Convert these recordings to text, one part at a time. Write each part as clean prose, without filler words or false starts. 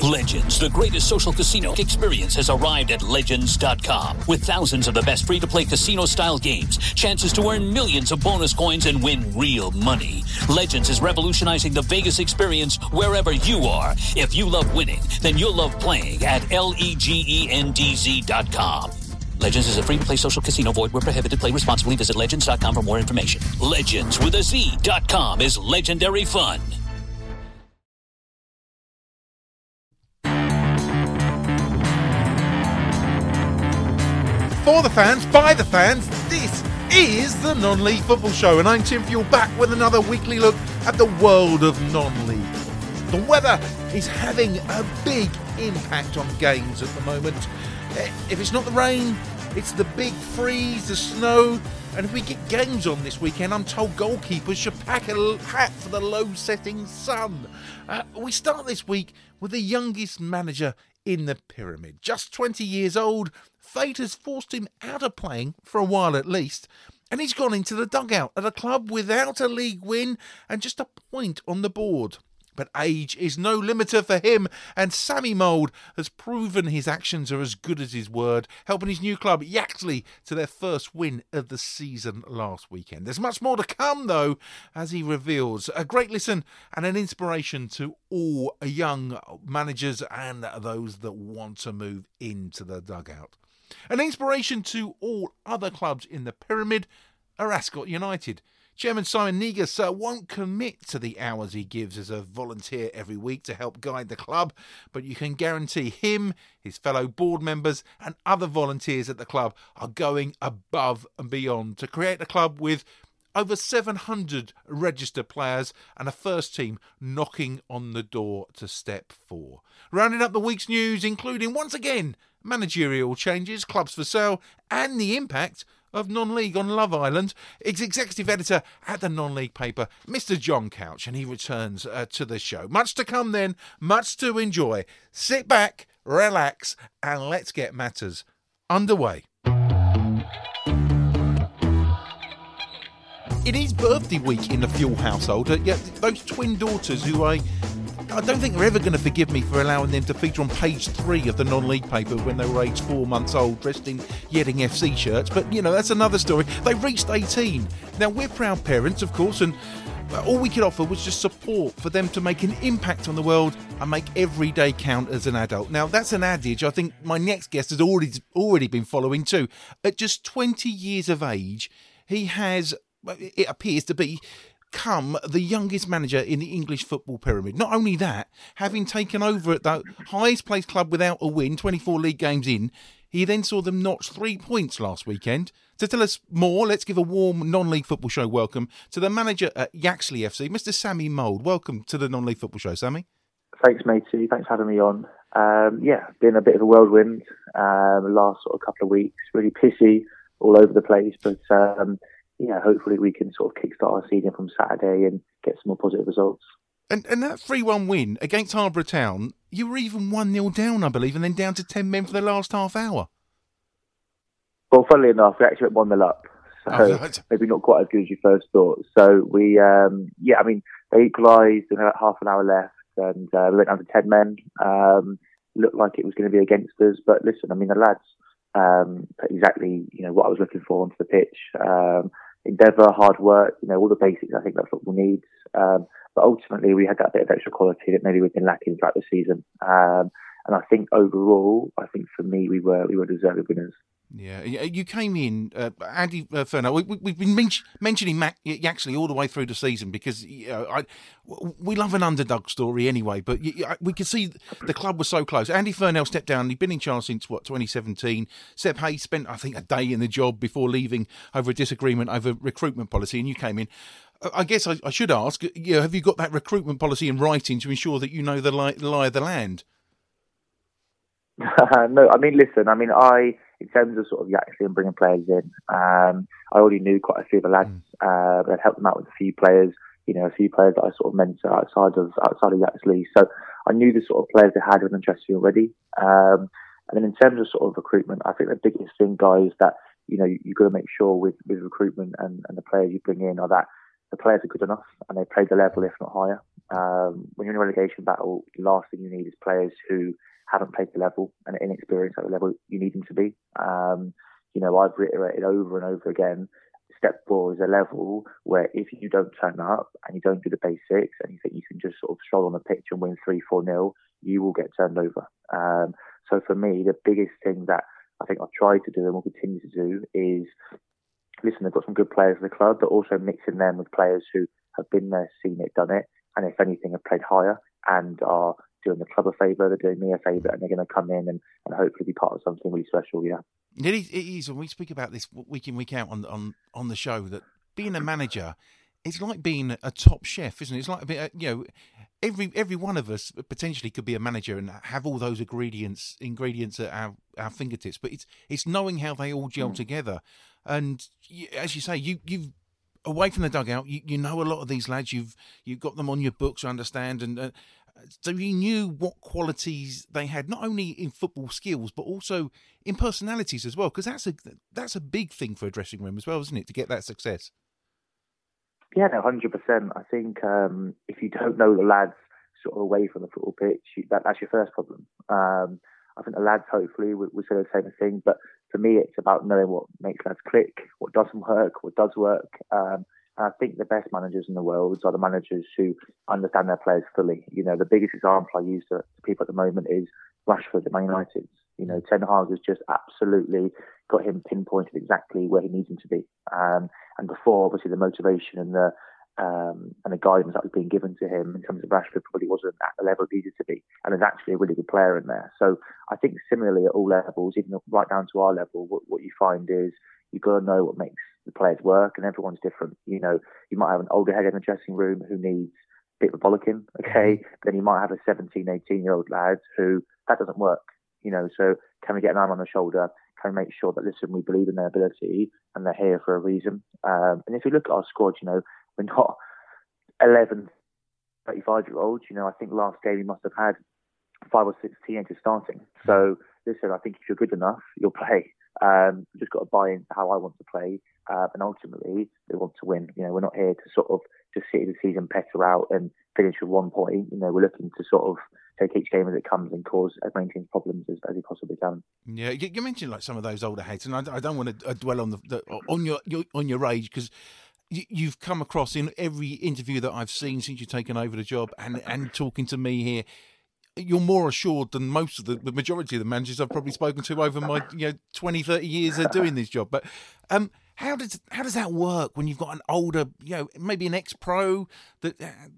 Legends, the greatest social casino experience, has arrived at Legends.com. With thousands of the best free-to-play casino-style games, chances to earn millions of bonus coins and win real money. Legends is revolutionizing the Vegas experience wherever you are. If you love winning, then you'll love playing at LEGENDZ.com. Legends is a free-to-play social casino. Void where prohibited. Play responsibly. Visit Legends.com for more information. Legends with a Z.com is legendary fun. For the fans, by the fans, this is the Non-League Football Show, and I'm Tim Fuel, back with another weekly look at the world of non-league. The weather is having a big impact on games at the moment. If it's not the rain, it's the big freeze, the snow, and if we get games on this weekend, I'm told goalkeepers should pack a hat for the low-setting sun. We start this week with the youngest manager in the pyramid. Just 20 years old, fate has forced him out of playing, for a while at least, and he's gone into the dugout at a club without a league win and just a point on the board. But age is no limiter for him, and Sammy Mould has proven his actions are as good as his word, helping his new club, Yaxley, to their first win of the season last weekend. There's much more to come, though, as he reveals. A great listen and an inspiration to all young managers and those that want to move into the dugout. An inspiration to all other clubs in the pyramid are Ascot United. Chairman Simon Negus won't commit to the hours he gives as a volunteer every week to help guide the club, but you can guarantee him, his fellow board members and other volunteers at the club are going above and beyond to create a club with over 700 registered players and a first team knocking on the door to step 4. Rounding up the week's news, including once again managerial changes, clubs for sale and the impact of non-league on Love Island, is executive editor at the non-league paper, Mr. John Couch, and he returns to the show. Much to come then, much to enjoy. Sit back, relax, and let's get matters underway. It is birthday week in the Fuel household. Yet those twin daughters who I don't think they're ever going to forgive me for allowing them to feature on page 3 of the non-league paper when they were aged 4 months old, dressed in Yeading FC shirts. But, you know, that's another story. They reached 18. Now, we're proud parents, of course, and all we could offer was just support for them to make an impact on the world and make every day count as an adult. Now, that's an adage I think my next guest has already been following too. At just 20 years of age, he has, it appears to be, become the youngest manager in the English football pyramid. Not only that, having taken over at the highest placed club without a win, 24 league games in, he then saw them notch 3 points last weekend. To tell us more, let's give a warm non-league football show welcome to the manager at Yaxley FC, Mr. Sammy Mould. Welcome to the non-league football show, Sammy. Thanks, matey. Thanks for having me on. Been a bit of a whirlwind the last sort of couple of weeks. Really pissy all over the place, but hopefully we can sort of kickstart our season from Saturday and get some more positive results. And that 3-1 win against Harborough Town, you were even 1-0 down, I believe, and then down to 10 men for the last half hour. Well, funnily enough, we actually went 1-0 up, so maybe not quite as good as you first thought. So we, they equalised and had half an hour left, and we went down to 10 men. Looked like it was going to be against us, but listen, I mean, the lads put exactly what I was looking for onto the pitch. Endeavour, hard work, all the basics I think that football needs. But ultimately, we had that bit of extra quality that maybe we've been lacking throughout the season. And I think overall, for me, we were deserving winners. Yeah, you came in, Andy Furner. We've been mentioning Yaxley all the way through the season because we love an underdog story anyway. But we could see the club was so close. Andy Furnell stepped down. He'd been in charge since 2017. Seb Hayes spent, I think, a day in the job before leaving over a disagreement over recruitment policy, and you came in. I guess I should ask, have you got that recruitment policy in writing to ensure that you know the lie of the land? No, listen, in terms of sort of Yaxley and bringing players in, I already knew quite a few of the lads. I'd helped them out with a few players, a few players that I sort of mentor outside of Yaxley. So I knew the sort of players they had with interest already. And then in terms of sort of recruitment, I think the biggest thing, guys, that you've got to make sure with recruitment and the players you bring in are that the players are good enough and they play the level, if not higher. When you're in a relegation battle, the last thing you need is players who haven't played the level and are inexperienced at the level you need them to be. I've reiterated over and over again, step 4 is a level where if you don't turn up and you don't do the basics and you think you can just sort of stroll on the pitch and win 3-4-0, you will get turned over. So for me, the biggest thing that I think I've tried to do and will continue to do is, listen, they've got some good players in the club, but also mixing them with players who have been there, seen it, done it, and if anything have played higher and are doing the club a favour, they're doing me a favour, and they're going to come in and hopefully be part of something really special, yeah. It is, and we speak about this week in, week out on the show, that being a manager, it's like being a top chef, isn't it? It's like, every one of us potentially could be a manager and have all those ingredients at our fingertips, but it's knowing how they all gel together. And as you say, you've away from the dugout, you know a lot of these lads. You've got them on your books, I understand, and so you knew what qualities they had, not only in football skills but also in personalities as well. Because that's a big thing for a dressing room as well, isn't it, to get that success? Yeah, no, 100%. I think if you don't know the lads sort of away from the football pitch, that's your first problem. I think the lads hopefully will say the same thing, but for me, it's about knowing what makes lads click, what doesn't work, what does work. And I think the best managers in the world are the managers who understand their players fully. The biggest example I use to people at the moment is Rashford at Man United. Ten Hag has just absolutely got him pinpointed exactly where he needs him to be. And before, obviously, the motivation and the guidance that was being given to him in terms of Rashford probably wasn't at the level it needed to be. And there's actually a really good player in there. So I think similarly at all levels, even right down to our level, what you find is you've got to know what makes the players work, and everyone's different. You might have an older head in the dressing room who needs a bit of a bollocking, okay? Then you might have a 17, 18-year-old lad who that doesn't work. So can we get an arm on the shoulder? Can we make sure that, listen, we believe in their ability and they're here for a reason? And if you look at our squad, we're not 11, 35-year-olds. I think last game we must have had 5 or 6 teenagers starting. So listen, I think if you're good enough, you'll play. You've just got to buy into how I want to play. And ultimately, we want to win. We're not here to sort of just see the season petter out and finish with 1 point. We're looking to sort of take each game as it comes and cause as many teams problems as we possibly can. Yeah, you mentioned like some of those older heads, and I don't want to dwell on your age, because you've come across in every interview that I've seen since you've taken over the job and talking to me here. You're more assured than most of the majority of the managers I've probably spoken to over my 20, 30 years of doing this job. But how does that work when you've got an older, maybe an ex-pro that?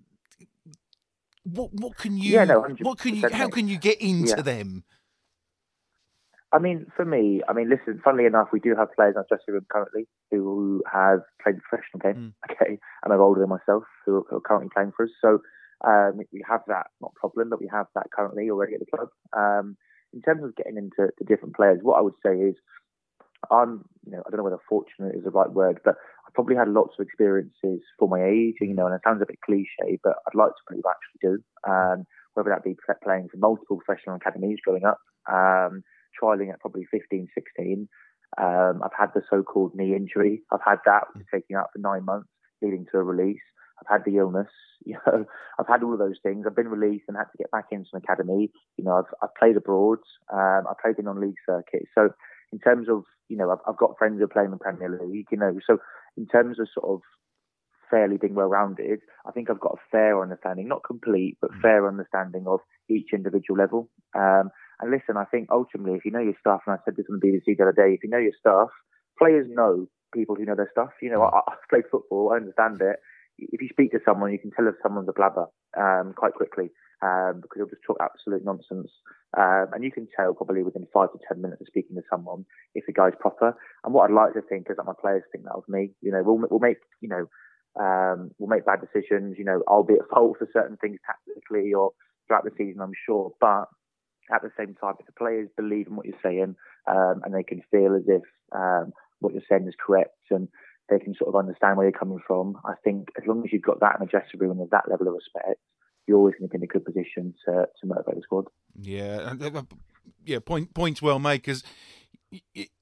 What can you? Yeah, no, how can you get into them? I mean, for me, listen, funnily enough, we do have players in our dressing room currently who have played the professional game, okay, and are older than myself who are currently playing for us. So we have that, not a problem, but we have that currently already at the club. In terms of getting into the different players, what I would say is I don't know whether fortunate is the right word, but I probably had lots of experiences for my age, and it sounds a bit cliche, but I'd like to believe I actually do. Whether that be playing for multiple professional academies growing up, trialling at probably 15, 16. I've had the so-called knee injury. I've had that taking out for 9 months, leading to a release. I've had the illness. I've had all of those things. I've been released and had to get back into an academy. I've played abroad. I played the non-league circuit. So in terms of, I've got friends who are playing the Premier League, so in terms of sort of fairly being well-rounded, I think I've got a fair understanding, not complete, but fair understanding of each individual level. And listen, I think ultimately, if you know your stuff, and I said this on the BBC the other day, if you know your stuff, players know people who know their stuff. I play football, I understand it. If you speak to someone, you can tell if someone's a blabber quite quickly because they'll just talk absolute nonsense. And you can tell probably within 5 to 10 minutes of speaking to someone if the guy's proper. And what I'd like to think is that my players think that of me. We'll make bad decisions. I'll be at fault for certain things tactically or throughout the season, I'm sure. But at the same time, if the players believe in what you're saying and they can feel as if what you're saying is correct and they can sort of understand where you're coming from, I think as long as you've got that in the dressing room and there's that level of respect, you're always going to be in a good position to motivate the squad. Yeah, point's well made, because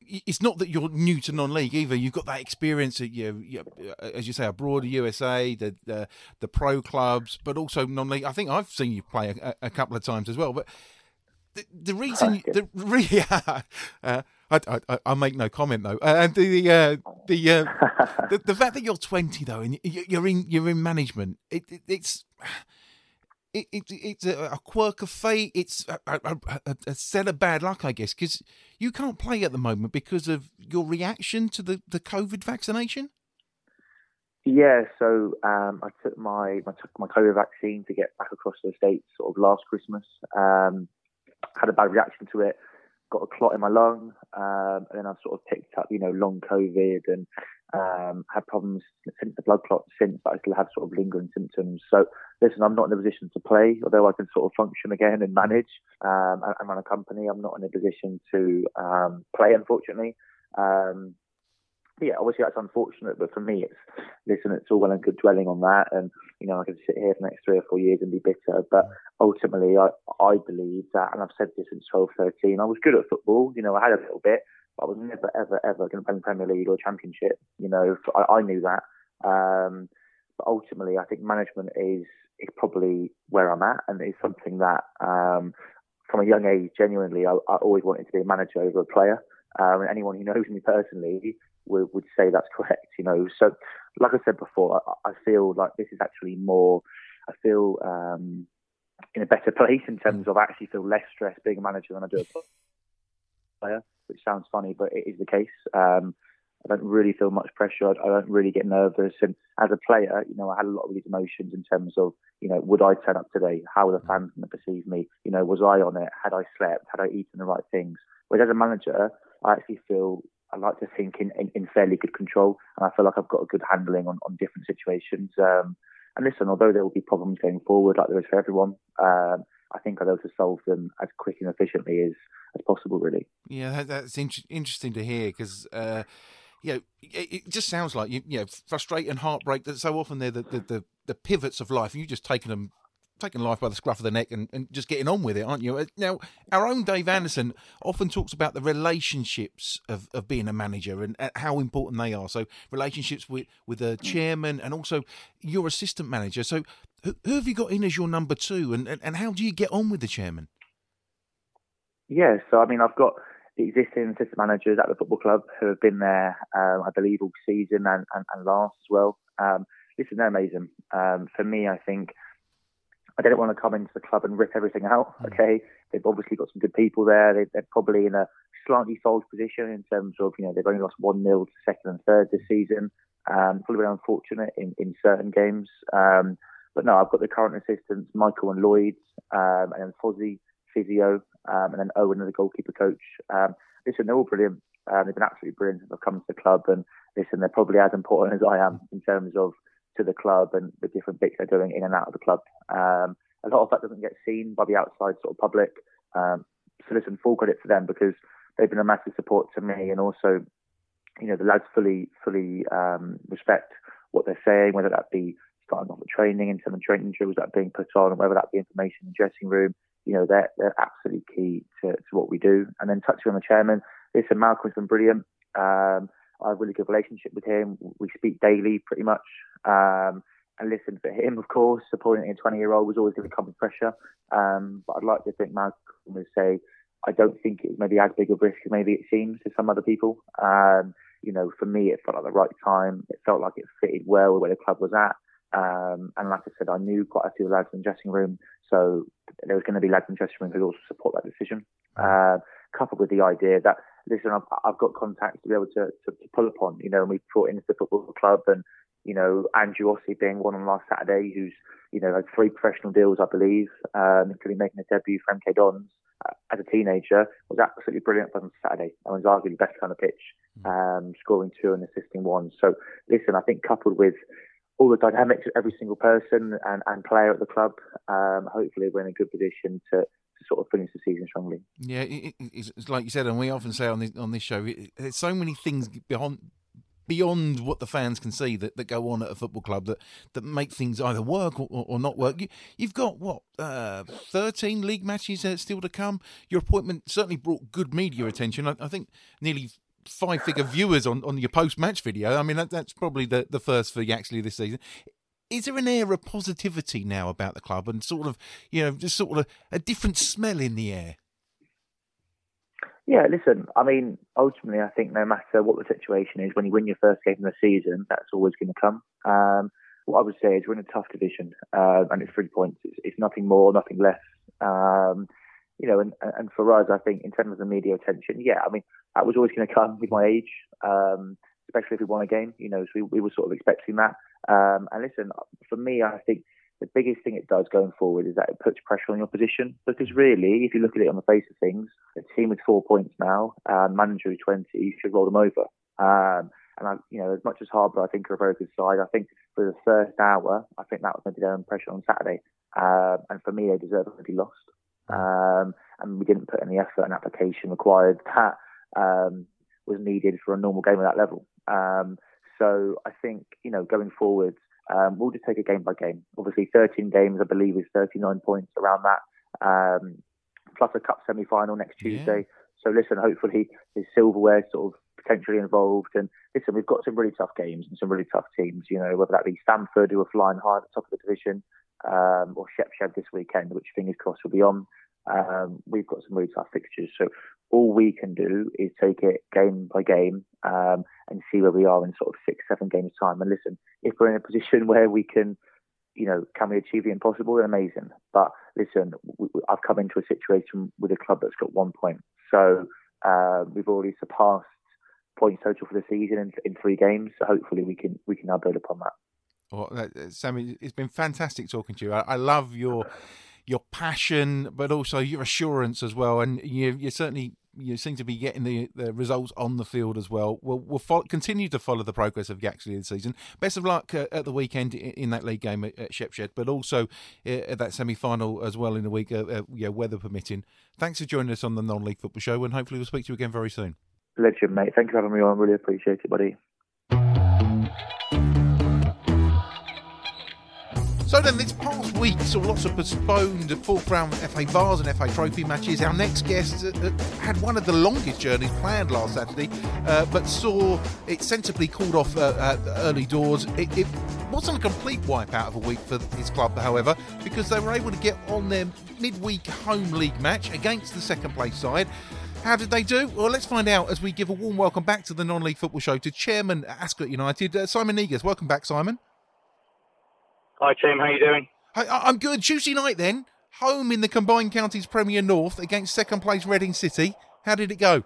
it's not that you're new to non-league either. You've got that experience at, as you say, abroad, USA, the pro clubs, but also non-league. I think I've seen you play a couple of times as well. But the reason, I make no comment though. And the fact that you're 20 though, and you're in management, it's a quirk of fate. It's a set of bad luck, I guess, because you can't play at the moment because of your reaction to the COVID vaccination. Yeah, so I took my COVID vaccine to get back across the States sort of last Christmas. Had a bad reaction to it, got a clot in my lung, and then I sort of picked up, long COVID and had problems since the blood clot since, but I still have sort of lingering symptoms. So listen, I'm not in a position to play, although I can sort of function again and manage and run a company. I'm not in a position to play, unfortunately. Yeah, obviously that's unfortunate, but for me, it's all well and good dwelling on that, and I can sit here for the next 3 or 4 years and be bitter. But ultimately, I believe that, and I've said this since 12, 13. I was good at football, I had a little bit, but I was never, ever, ever going to play in the Premier League or Championship. I knew that. But ultimately, I think management is probably where I'm at, and it's something that from a young age, genuinely, I always wanted to be a manager over a player. And anyone who knows me personally would say that's correct, So, like I said before, I feel like this is actually more. I feel in a better place in terms of I actually feel less stressed being a manager than I do a player, which sounds funny, but it is the case. I don't really feel much pressure. I don't really get nervous. And as a player, I had a lot of these emotions in terms of, would I turn up today? How are the fans going to perceive me? Was I on it? Had I slept? Had I eaten the right things? Whereas as a manager, I actually feel I like to think in fairly good control, and I feel like I've got a good handling on different situations. And listen, although there will be problems going forward, like there is for everyone, I think I'll be able to solve them as quick and efficiently as possible, really. Yeah, that's interesting to hear, because it just sounds like frustration and heartbreak. That so often they're the pivots of life, and you've just taken life by the scruff of the neck and just getting on with it, aren't you? Now, our own Dave Anderson often talks about the relationships of being a manager and how important they are. So relationships with the chairman and also your assistant manager. So who have you got in as your number two, and how do you get on with the chairman? Yeah, so I mean, I've got the existing assistant managers at the football club who have been there, I believe, all season and last as well. Listen, they're amazing. For me, I think I didn't want to come into the club and rip everything out. Okay, they've obviously got some good people there. They're probably in a slightly false position in terms of they've only lost 1-0 to second and third this season. Probably been unfortunate in certain games. But no, I've got the current assistants, Michael and Lloyd, and then Fozzie, physio, and then Owen, the goalkeeper coach. Listen, they're all brilliant. They've been absolutely brilliant since I've come to the club, and listen, they're probably as important as I am in terms of to the club and the different bits they're doing in and out of the club. A lot of that doesn't get seen by the outside sort of public. So listen, full credit to them, because they've been a massive support to me, and also, the lads fully respect what they're saying, whether that be starting off the training and some of the training drills that are being put on, and whether that be information in the dressing room. They're absolutely key to what we do. And then touching on the chairman, listen, Malcolm's been brilliant. I have a really good relationship with him. We speak daily, pretty much. And listen, for him, of course, supporting a 20-year-old was always going to come with pressure. But I'd like to think Malcolm would say, I don't think it was maybe as big a risk as maybe it seems to some other people. For me, it felt like the right time. It felt like it fitted well where the club was at. And like I said, I knew quite a few lads in the dressing room, so there was going to be lads in the dressing room who also support that decision. Coupled with the idea that, listen, I've got contacts to be able to pull upon, and we brought into the football club, and Andrew Ossie being one on last Saturday, who's had 3 professional deals, I believe, including making a debut for MK Dons as a teenager, was absolutely brilliant for us on Saturday. I was arguably the best on the pitch, scoring 2 and assisting 1. So listen, I think coupled with all the dynamics of every single person and player at the club, hopefully we're in a good position to sort of finish the season strongly. Yeah, it's like you said, and we often say on this show, there's so many things beyond what the fans can see that go on at a football club that make things either work or not work. You've got, 13 league matches still to come. Your appointment certainly brought good media attention. I think nearly 5-figure viewers on your post-match video. I mean, that's probably the first for Yaxley this season. Is there an air of positivity now about the club and sort of, just sort of a different smell in the air? Yeah, listen, I mean, ultimately, I think no matter what the situation is, when you win your first game of the season, that's always going to come. What I would say is we're in a tough division, and it's 3 points. It's nothing more, nothing less. And for us, I think in terms of the media attention, I mean, that was always going to come with my age, especially if we won a game. So we were sort of expecting that. And listen, for me, I think the biggest thing it does going forward is that it puts pressure on your position. Because really, if you look at it on the face of things, a team with 4 points now, manager with 20, should roll them over. As much as Harbour, I think, are a very good side, I think for the first hour, I think that was maybe their own pressure on Saturday. And for me, they deserve to be lost. And we didn't put any effort and application required that was needed for a normal game at that level. So I think, going forward, we'll just take it game by game. Obviously, 13 games, I believe, is 39 points around that, plus a cup semi-final next Tuesday. So listen, hopefully there's silverware sort of potentially involved. And listen, we've got some really tough games and some really tough teams, whether that be Stamford, who are flying high at the top of the division, or Shepshed this weekend, which fingers crossed will be on. We've got some really tough fixtures. So all we can do is take it game by game and see where we are in sort of 6-7 games time. And listen, if we're in a position where we can, can we achieve the impossible, then amazing. But listen, I've come into a situation with a club that's got 1 point. So we've already surpassed points total for the season in 3 games. So hopefully we can now build upon that. Well, Sammy, it's been fantastic talking to you. I love your passion, but also your assurance as well. And you certainly seem to be getting the results on the field as well. We'll continue to follow the progress of Yaxley this season. Best of luck at the weekend in that league game at Shepshed, but also at that semi-final as well in the week, weather permitting. Thanks for joining us on the Non-League Football Show, and hopefully we'll speak to you again very soon. Legend, mate. Thank you for having me on. Really appreciate it, buddy. So then, this past week saw lots of postponed fourth round FA Vars and FA Trophy matches. Our next guest had one of the longest journeys planned last Saturday, but saw it sensibly called off at early doors. It wasn't a complete wipeout of a week for his club, however, because they were able to get on their midweek home league match against the second place side. How did they do? Well, let's find out as we give a warm welcome back to the Non-League Football Show to Chairman at Ascot United, Simon Negus. Welcome back, Simon. Hi, Tim. How are you doing? I'm good. Tuesday night then, home in the Combined Counties Premier North against second place Reading City. How did it go?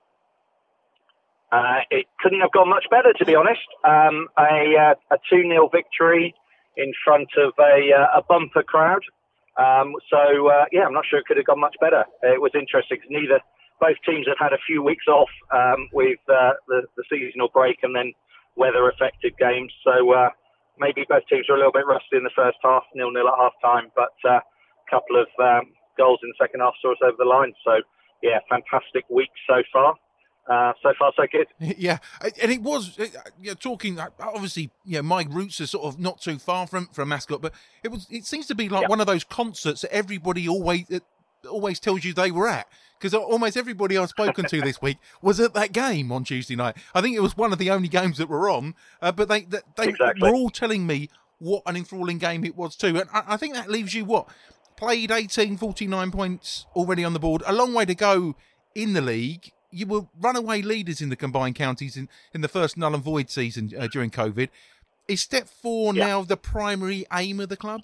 It couldn't have gone much better, to be honest. A 2-0 victory in front of a bumper crowd. I'm not sure it could have gone much better. It was interesting because both teams have had a few weeks off with the seasonal break and then weather-affected games. So maybe both teams were a little bit rusty in the first half, 0-0 at half-time, but a couple of goals in the second half saw us over the line. So, yeah, fantastic week so far. So far, so good. Yeah, and it was talking. Obviously, my roots are sort of not too far from Ascot, but it seems to be like one of those concerts that everybody always tells you they were at, because almost everybody I've spoken to this week was at that game on Tuesday night. I think it was one of the only games that were on, but they exactly. were all telling me what an enthralling game it was too. And I think that leaves you played 18, 49 points already on the board. A long way to go in the league. You were runaway leaders in the Combined Counties in the first null and void season during COVID. Is step 4 now the primary aim of the club?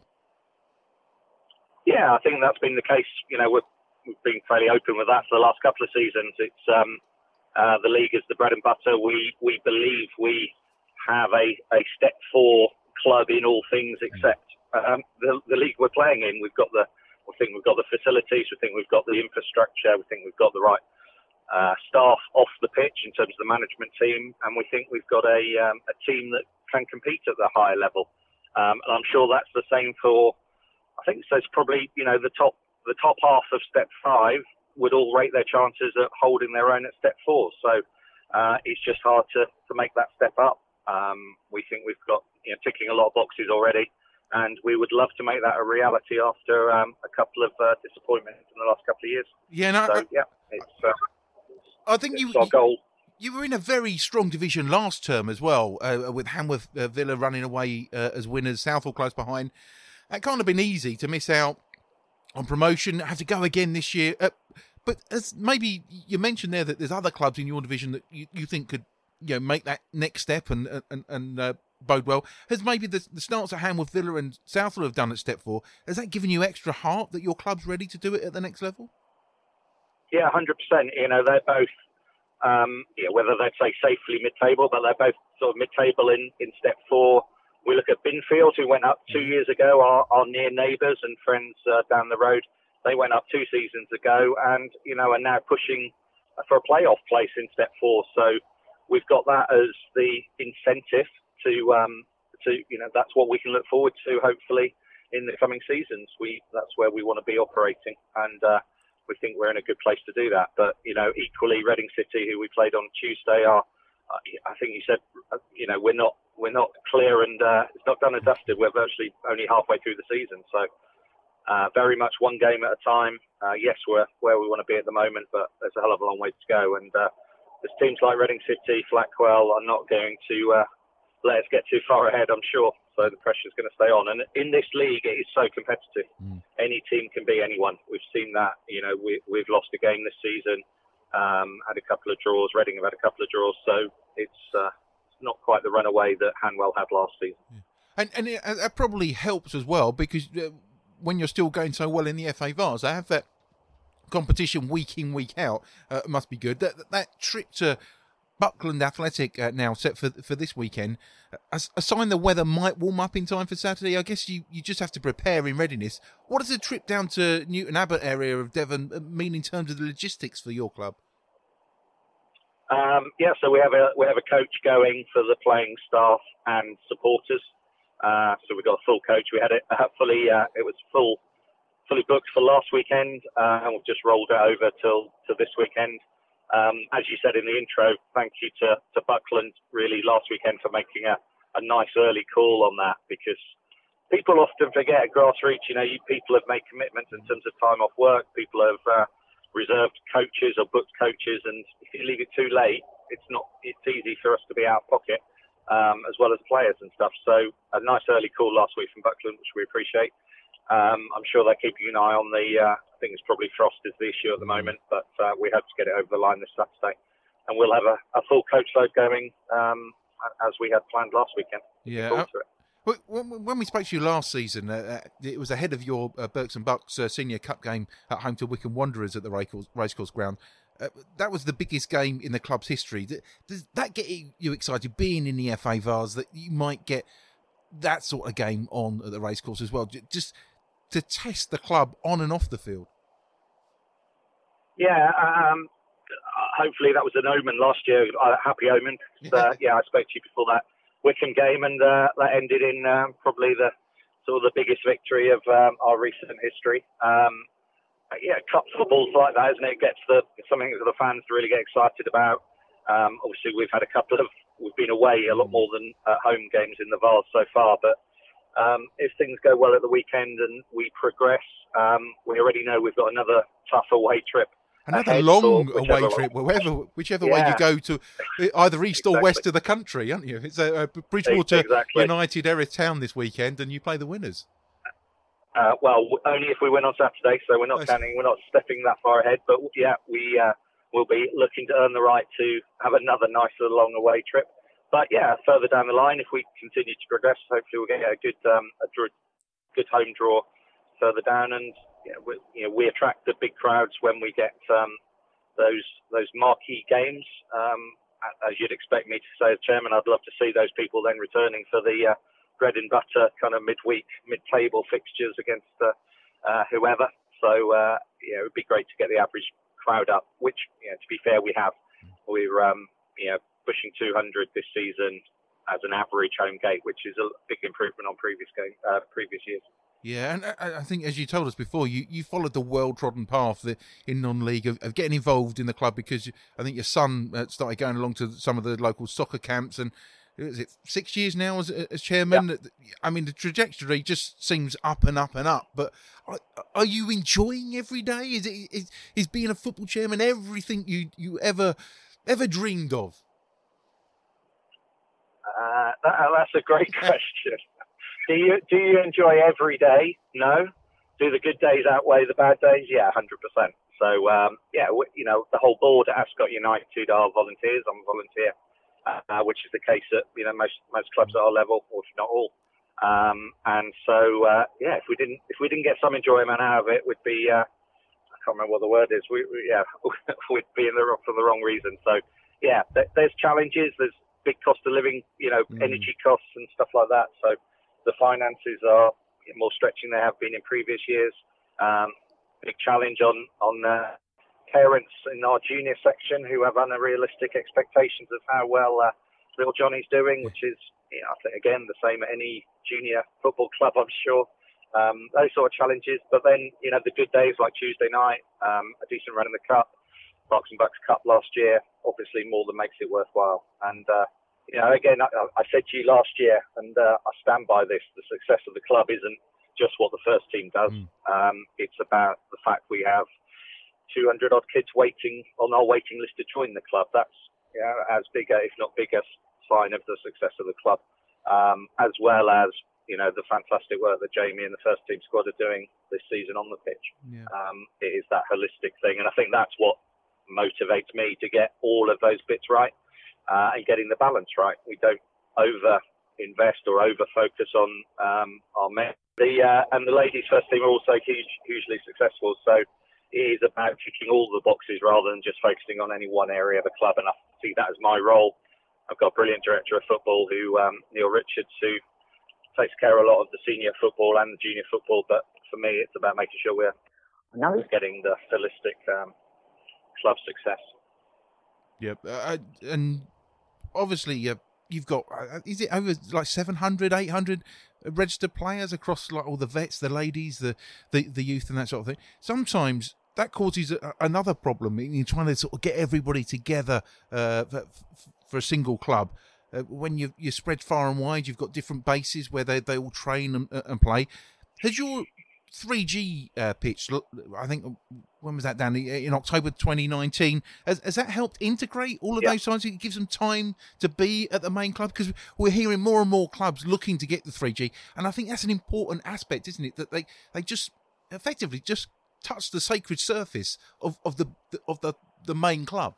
Yeah, I think that's been the case. We've been fairly open with that for the last couple of seasons. It's the league is the bread and butter. We believe we have a step 4 club in all things except the league we're playing in. We think we've got the facilities. We think we've got the infrastructure. We think we've got the right staff off the pitch in terms of the management team, and we think we've got a team that can compete at the higher level. And I'm sure that's the same for. I think so. It's probably the top half of step 5 would all rate their chances at holding their own at step 4. So it's just hard to make that step up. We think we've got ticking a lot of boxes already, and we would love to make that a reality after a couple of disappointments in the last couple of years. Yeah, no, so it's I think it's our goal. You were in a very strong division last term as well, with Hanworth Villa running away as winners, Southall close behind. It can't have been easy to miss out on promotion, have to go again this year. But as maybe you mentioned there that there's other clubs in your division that you think could make that next step and bode well. Has maybe the starts at Hanworth Villa and Southall have done at step 4, has that given you extra heart that your club's ready to do it at the next level? Yeah, 100%. They're both, whether they'd say safely mid-table, but they're both sort of mid-table in step 4. We look at Binfield, who went up 2 years ago, our near neighbours and friends down the road. They went up 2 seasons ago and, are now pushing for a playoff place in step 4. So we've got that as the incentive to that's what we can look forward to, hopefully, in the coming seasons. That's where we want to be operating. And we think we're in a good place to do that. But, equally, Reading City, who we played on Tuesday, are, I think you said, we're not clear and it's not done and dusted. We're virtually only halfway through the season. So very much one game at a time. Yes, we're where we want to be at the moment, but there's a hell of a long way to go. And there's teams like Reading City, Flackwell are not going to let us get too far ahead, I'm sure. So the pressure's going to stay on. And in this league, it is so competitive. Any team can be anyone. We've seen that. We've lost a game this season, had a couple of draws. Reading have had a couple of draws. So it's not quite the runaway that Hanwell had last season. Yeah. And it probably helps as well because when you're still going so well in the FA Vars, I have that competition week in, week out. Must be good. That trip to Buckland Athletic now set for this weekend. A sign the weather might warm up in time for Saturday. I guess you just have to prepare in readiness. What does a trip down to Newton Abbot area of Devon mean in terms of the logistics for your club? So we have a coach going for the playing staff and supporters. So we've got a full coach. We had it fully. It was fully booked for last weekend, and we've just rolled it over to this weekend. As you said in the intro, thank you to Buckland really last weekend for making a nice early call on that, because people often forget at grassroots, people have made commitments in terms of time off work. People have reserved coaches or booked coaches, and if you leave it too late, it's easy for us to be out of pocket, as well as players and stuff. So a nice early call last week from Buckland, which we appreciate. I'm sure they're keeping an eye on I think it's probably frost is the issue at the moment, but we hope to get it over the line this Saturday. And we'll have a full coach load going as we had planned last weekend. Yeah. When we spoke to you last season, it was ahead of your Berks and Bucks Senior Cup game at home to Wycombe Wanderers at the Racecourse Ground. That was the biggest game in the club's history. Does that get you excited, being in the FA Vars, that you might get that sort of game on at the Racecourse as well, just to test the club on and off the field? Yeah, hopefully that was an omen last year, a happy omen. I spoke to you before that Wycombe game, and that ended in probably the biggest victory of our recent history. Cup football's like that, isn't it? It gets something that the fans really get excited about. Obviously, we've been away a lot more than home games in the Vars so far, but if things go well at the weekend and we progress, we already know we've got another tough away trip. Another long away trip, whichever way you go to, either east or west of the country, aren't you? It's Bridgewater United Erith Town this weekend, and you play the winners. Only if we win on Saturday, so we're not stepping that far ahead. But we will be looking to earn the right to have another nice little long away trip. But further down the line, if we continue to progress, hopefully we'll get a good home draw further down, and we attract the big crowds when we get those marquee games. As you'd expect me to say as chairman, I'd love to see those people then returning for the bread and butter kind of midweek, mid-table fixtures against whoever. So it would be great to get the average crowd up, which to be fair we have. We're pushing 200 this season as an average home gate, which is a big improvement on previous years. Yeah, and I think, as you told us before, you followed the well-trodden path in non-league of getting involved in the club, because I think your son started going along to some of the local soccer camps, and is it 6 years now as chairman? Yeah. I mean, the trajectory just seems up and up and up. But are you enjoying every day? Is being a football chairman everything you ever ever dreamed of? That's a great question. Do you enjoy every day? No. Do the good days outweigh the bad days? Yeah, 100%. So, the whole board at Ascot United are volunteers. I'm a volunteer, which is the case at, most clubs at our level, or if not all. And so, if we didn't get some enjoyment out of it, we'd be, I can't remember what the word is. We'd be in the rock for the wrong reason. So, yeah, there's challenges. There's big cost of living, energy costs and stuff like that. So the finances are more stretching than they have been in previous years. Big challenge on parents in our junior section who have unrealistic expectations of how well little Johnny's doing, which is, I think, again, the same at any junior football club, I'm sure. Those sort of challenges. But then, the good days like Tuesday night, a decent run in the Cup, Berks and Bucks Cup last year, obviously more than makes it worthwhile. And, again, I said to you last year, and I stand by this, the success of the club isn't just what the first team does. It's about the fact we have 200 odd kids waiting on our waiting list to join the club. That's as big, if not biggest, sign of the success of the club, as well as the fantastic work that Jamie and the first team squad are doing this season on the pitch. It is that holistic thing, and I think that's what motivates me to get all of those bits right and getting the balance right. We don't over invest or over focus on our men. And the ladies first team are also hugely successful. So it is about ticking all the boxes rather than just focusing on any one area of the club. And I see that as my role. I've got a brilliant director of football, Neil Richards, who takes care of a lot of the senior football and the junior football. But for me, it's about making sure we're getting the holistic club success. Yep, and obviously you've got, is it over like 700, 800 registered players across like all the vets, the ladies, the youth and that sort of thing. Sometimes that causes another problem in trying to sort of get everybody together for a single club. When you're spread far and wide, you've got different bases where they all train and play. Has your 3G pitch, I think, when was that down? In October 2019. Has that helped integrate all of those sides? It gives them time to be at the main club, because we're hearing more and more clubs looking to get the 3G, and I think that's an important aspect, isn't it? That they just effectively just touch the sacred surface of the main club.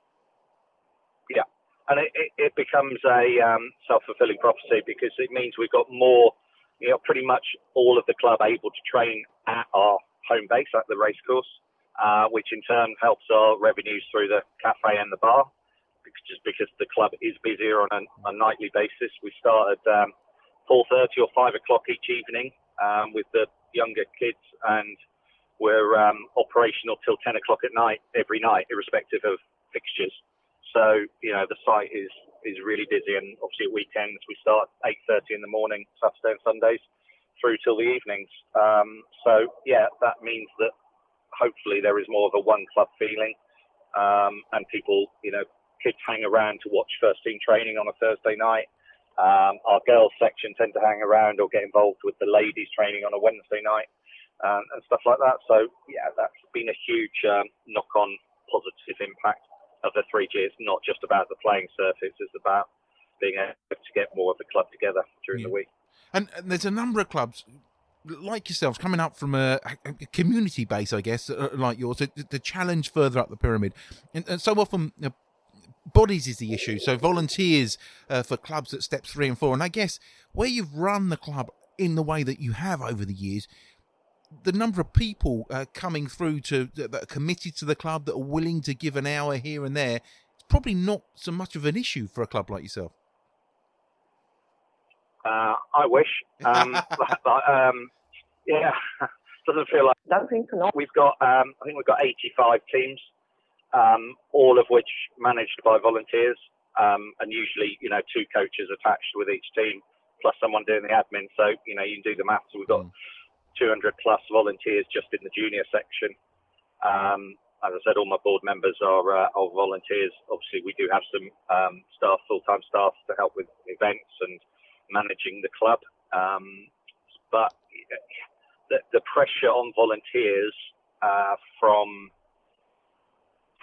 Yeah, and it becomes a self-fulfilling prophecy, because it means we've got more. Pretty much all of the club able to train at our home base at the racecourse, which in turn helps our revenues through the cafe and the bar, because the club is busier on a nightly basis. We start at 4:30 or 5 o'clock each evening with the younger kids, and we're operational till 10 o'clock at night every night, irrespective of fixtures. So, the site is really busy, and obviously at weekends we start 8:30 in the morning, Saturday and Sundays, through till the evenings. That means that hopefully there is more of a one club feeling, and people, kids hang around to watch first team training on a Thursday night. Our girls section tend to hang around or get involved with the ladies training on a Wednesday night, and stuff like that. So that's been a huge knock-on positive impact of the 3G. It's not just about the playing surface, it's about being able to get more of the club together during the week. And there's a number of clubs like yourselves coming up from a community base, I guess, like yours, to challenge further up the pyramid. And so often bodies is the issue, so volunteers for clubs at steps 3 and 4. And I guess where you've run the club in the way that you have over the years, the number of people coming through that are committed to the club, that are willing to give an hour here and there, it's probably not so much of an issue for a club like yourself. I wish. Doesn't feel like. Don't think so. We've got, I think we've got 85 teams, all of which managed by volunteers, and usually, 2 coaches attached with each team, plus someone doing the admin. So, you can do the maths. We've got 200 plus volunteers just in the junior section. As I said, all my board members are volunteers. Obviously, we do have some staff, full-time staff, to help with events and managing the club. But the pressure on volunteers from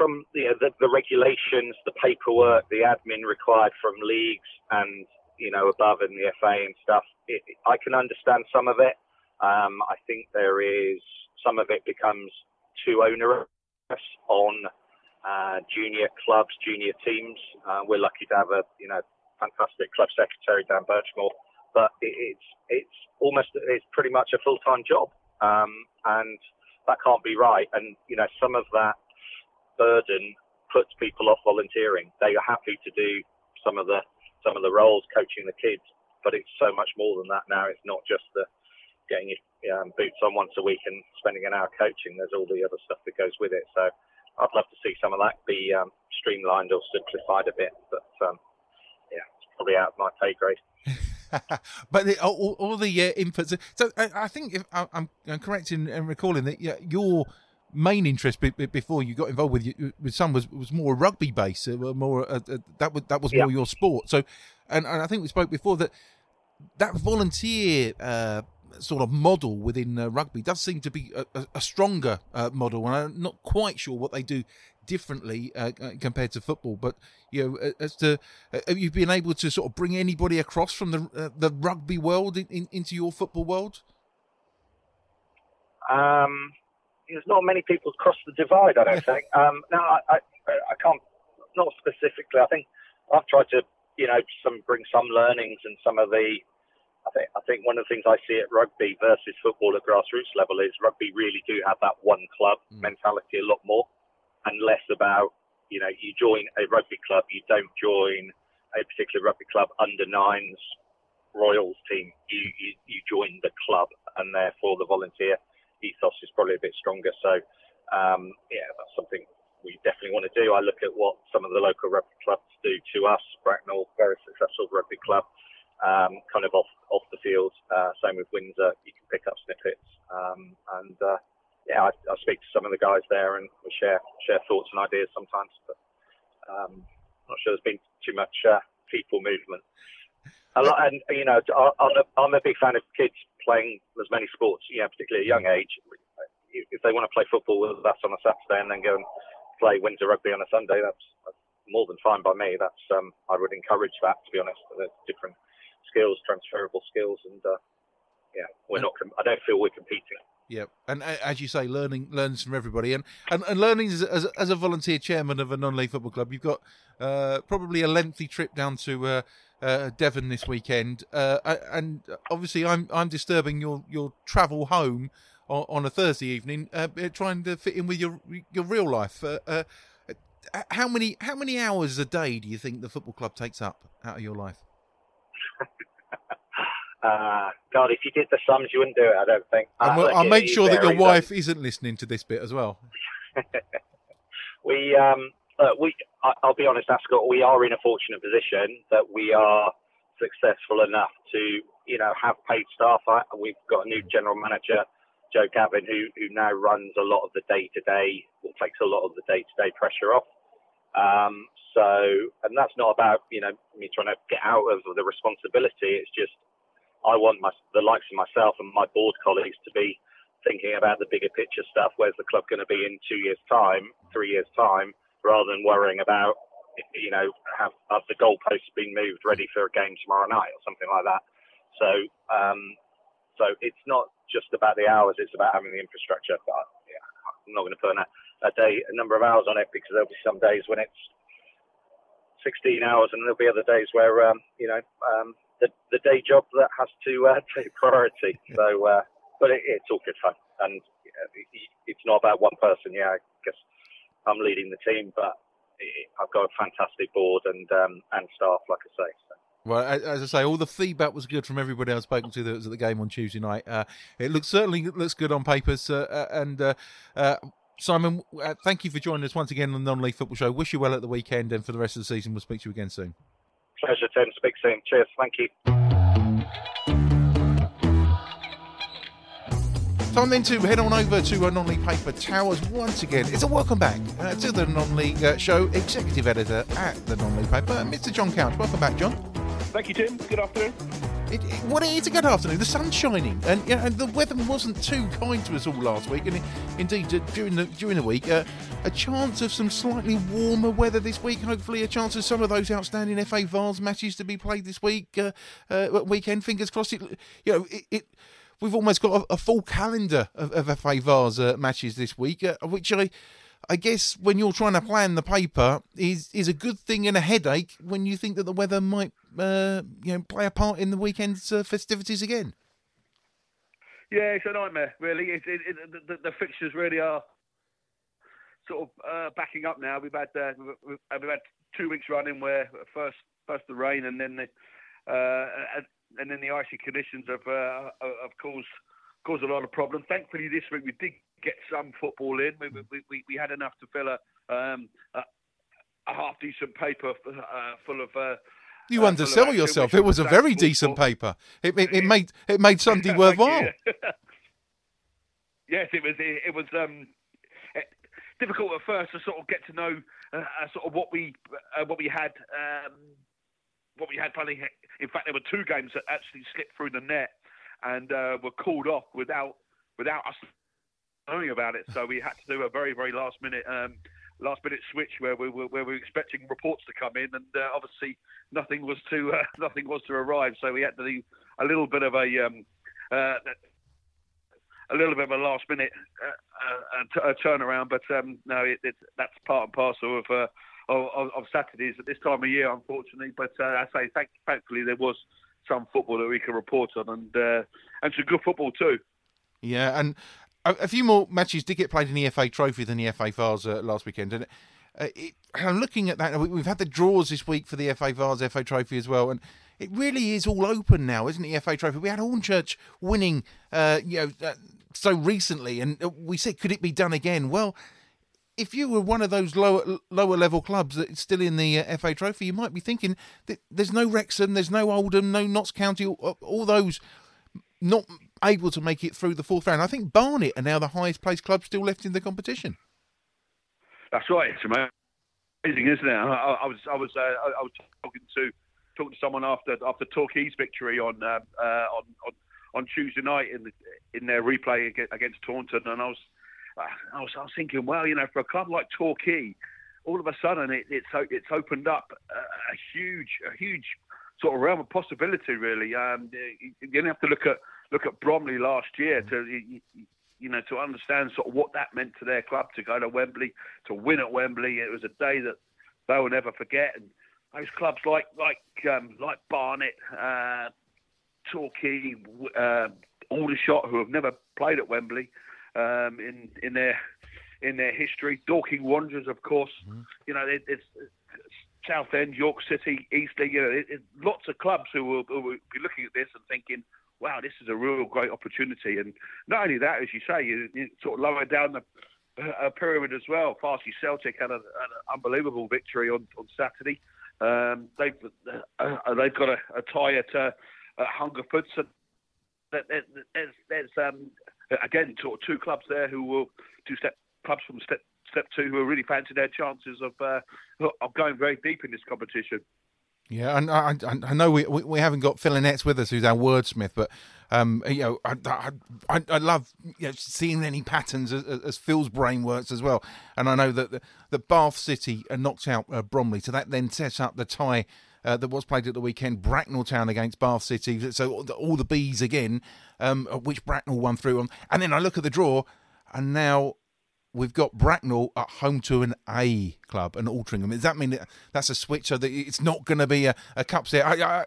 from the regulations, the paperwork, the admin required from leagues and, above in the FA and stuff, I can understand some of it. I think some of it becomes too onerous on junior clubs, junior teams. We're lucky to have a fantastic club secretary, Dan Birchmore, but it's pretty much a full-time job, and that can't be right. And some of that burden puts people off volunteering. They are happy to do some of the roles, coaching the kids, but it's so much more than that now. It's not just the getting your boots on once a week and spending an hour coaching. There's all the other stuff that goes with it. So I'd love to see some of that be streamlined or simplified a bit, but it's probably out of my pay grade. But all the inputs. So I think if I'm correct in recalling that your main interest before you got involved with Sun was more rugby based, more that was more your sport. So, and I think we spoke before that volunteer sort of model within rugby does seem to be a stronger model, and I'm not quite sure what they do differently compared to football. But as to have you been able to sort of bring anybody across from the rugby world into your football world? There's not many people across the divide, I don't think. No, I can't, not specifically. I think I've tried to, bring some learnings and some of the. I think one of the things I see at rugby versus football at grassroots level is rugby really do have that one club mentality a lot more, and less about, you join a rugby club, you don't join a particular rugby club under nines Royals team. You join the club, and therefore the volunteer ethos is probably a bit stronger. So, that's something we definitely want to do. I look at what some of the local rugby clubs do to us. Bracknell, very successful rugby club. Kind of off the field. Same with Windsor. You can pick up snippets, I speak to some of the guys there, and we share thoughts and ideas sometimes. But not sure there's been too much people movement. A lot, and I'm a big fan of kids playing as many sports. Particularly at a young age. If they want to play football with us on a Saturday and then go and play Windsor rugby on a Sunday, that's more than fine by me. That's I would encourage that, to be honest. There's different skills, transferable skills, and we're not. I don't feel we're competing. Yeah, and as you say, learning from everybody, and learning as a volunteer chairman of a non-league football club, you've got probably a lengthy trip down to Devon this weekend, and obviously I'm disturbing your travel home on a Thursday evening, trying to fit in with your real life. How many hours a day do you think the football club takes up out of your life? God, if you did the sums, you wouldn't do it, I don't think. I'll make sure that your wife isn't listening to this bit as well. I'll be honest, Ascot, we are in a fortunate position that we are successful enough to, have paid staff. We've got a new general manager, Joe Gavin, who now runs a lot of the day-to-day, or takes a lot of the day-to-day pressure off. And that's not about, me trying to get out of the responsibility. It's just, I want the likes of myself and my board colleagues to be thinking about the bigger picture stuff. Where's the club going to be in 2 years' time, 3 years' time, rather than worrying about, have the goalposts been moved ready for a game tomorrow night or something like that. So it's not just about the hours, it's about having the infrastructure. But I'm not going to put a number of hours on it, because there'll be some days when it's 16 hours, and there'll be other days where the day job that has to take priority. So, but it's all good fun, and it's not about one person. I guess I'm leading the team, but I've got a fantastic board and staff, like I say. So. Well, as I say, all the feedback was good from everybody I've spoken to that was at the game on Tuesday night. It certainly looks good on papers, and Simon, thank you for joining us once again on the Non-League Football Show. Wish you well at the weekend, and for the rest of the season, we'll speak to you again soon. Pleasure, Tim. Speak soon. Cheers. Thank you. Time then to head on over to Non-League Paper Towers once again. It's a welcome back to the Non-League Show, Executive Editor at the Non-League Paper, Mr. John Couch. Welcome back, John. Thank you, Tim. Good afternoon. It's a good afternoon. The sun's shining, and the weather wasn't too kind to us all last week. And indeed, during the week, a chance of some slightly warmer weather this week. Hopefully a chance of some of those outstanding FA Vase matches to be played this weekend. Fingers crossed. We've almost got a full calendar of FA Vase matches this week, which I guess when you're trying to plan the paper is a good thing and a headache when you think that the weather might play a part in the weekend's festivities again. Yeah, it's a nightmare, really. The fixtures really are sort of backing up now. We've had 2 weeks running where first the rain and then the icy conditions have caused a lot of problems. Thankfully, this week we did get some football in. We had enough to fill a half decent paper full of. You undersell yourself. It was a very decent paper. It made Sunday worthwhile. Yes, it was difficult at first to sort of get to know sort of what we had. What we had, funny. In fact, there were 2 games that actually slipped through the net and were called off without us knowing about it. So we had to do a very, very last minute switch where we were expecting reports to come in, and obviously nothing was to arrive. So we had to do a little bit of a last minute turnaround. But no, that's part and parcel of Saturdays at this time of year, unfortunately. But I say, thankfully, there was some football that we can report on, and some good football too. Yeah, and a few more matches did get played in the FA Trophy than the FA Vase last weekend. And I'm looking at that. We've had the draws this week for the FA Vase, FA Trophy as well, and it really is all open now, isn't it? The FA Trophy. We had Hornchurch winning, so recently, and we said, could it be done again? Well, if you were one of those lower level clubs that's still in the FA Trophy, you might be thinking that there's no Wrexham, there's no Oldham, no Notts County, all those not able to make it through the 4th round. I think Barnet are now the highest placed club still left in the competition. That's right. It's amazing, isn't it? I was talking to someone after Torquay's victory on Tuesday night in their replay against Taunton, and I was thinking, well, for a club like Torquay, all of a sudden it's opened up a huge sort of realm of possibility. Really, you don't have to look at Bromley last year to understand sort of what that meant to their club to go to Wembley, to win at Wembley. It was a day that they will never forget. And those clubs like Barnet, Torquay, Aldershot, who have never played at Wembley in their history. Dorking Wanderers, of course. It's Southend, York City, Eastleigh. Lots of clubs who will be looking at this and thinking, wow, this is a real great opportunity. And not only that, as you say, you sort of lower down the pyramid as well. Farsi Celtic had an unbelievable victory on Saturday. They've got a tie at Hungerford. So there's again sort of 2 clubs there who will clubs from step 2 who are really fancy their chances of going very deep in this competition. Yeah, and I know we haven't got Phil Annetts with us, who's our wordsmith, but I love seeing any patterns as Phil's brain works as well. And I know that the Bath City knocked out Bromley, so that then sets up the tie that was played at the weekend, Bracknell Town against Bath City. So all the Bs again, which Bracknell won through on. And then I look at the draw, and now we've got Bracknell at home to an A club, an Altrincham. Does that mean that's a switch, so that it's not going to be a cup set?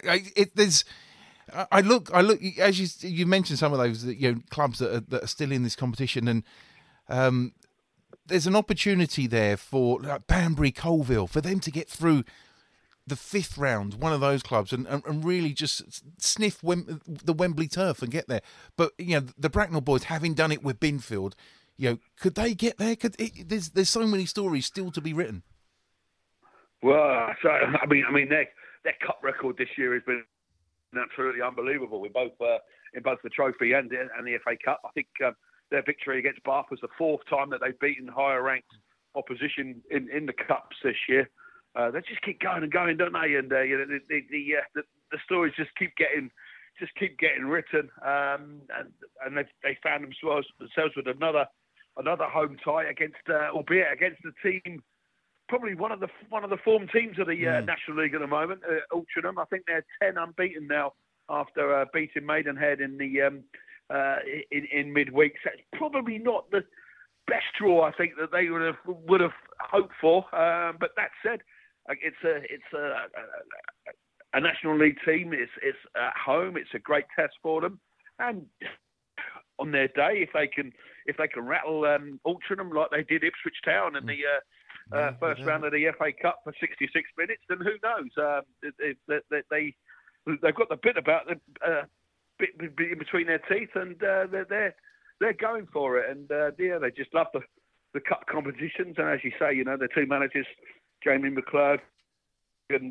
I look as you mentioned some of those clubs that are still in this competition, and there's an opportunity there for Banbury, Colville, for them to get through the 5th round, one of those clubs, and really just sniff the Wembley turf and get there. But the Bracknell boys, having done it with Binfield, could they get there? There's so many stories still to be written. Well, so I mean, their cup record this year has been absolutely unbelievable in both the trophy and the FA Cup. I think their victory against Bath was the 4th time that they've beaten higher ranked opposition in the cups this year. They just keep going and going, don't they? And the stories just keep getting written, and they found themselves with another another home tie against, albeit against the team, probably one of the form teams of the National League at the moment, Altrincham. I think they're 10 unbeaten now after beating Maidenhead in the in midweek. So it's probably not the best draw I think that they would have hoped for. But that said, it's a National League team. It's at home. It's a great test for them, and on their day, if they can rattle Altrincham like they did Ipswich Town in the first round of the FA Cup for 66 minutes, then who knows? They've got the bit about them bit in between their teeth, and they're going for it. And they just love the cup competitions. And as you say, the two managers, Jamie McClurg and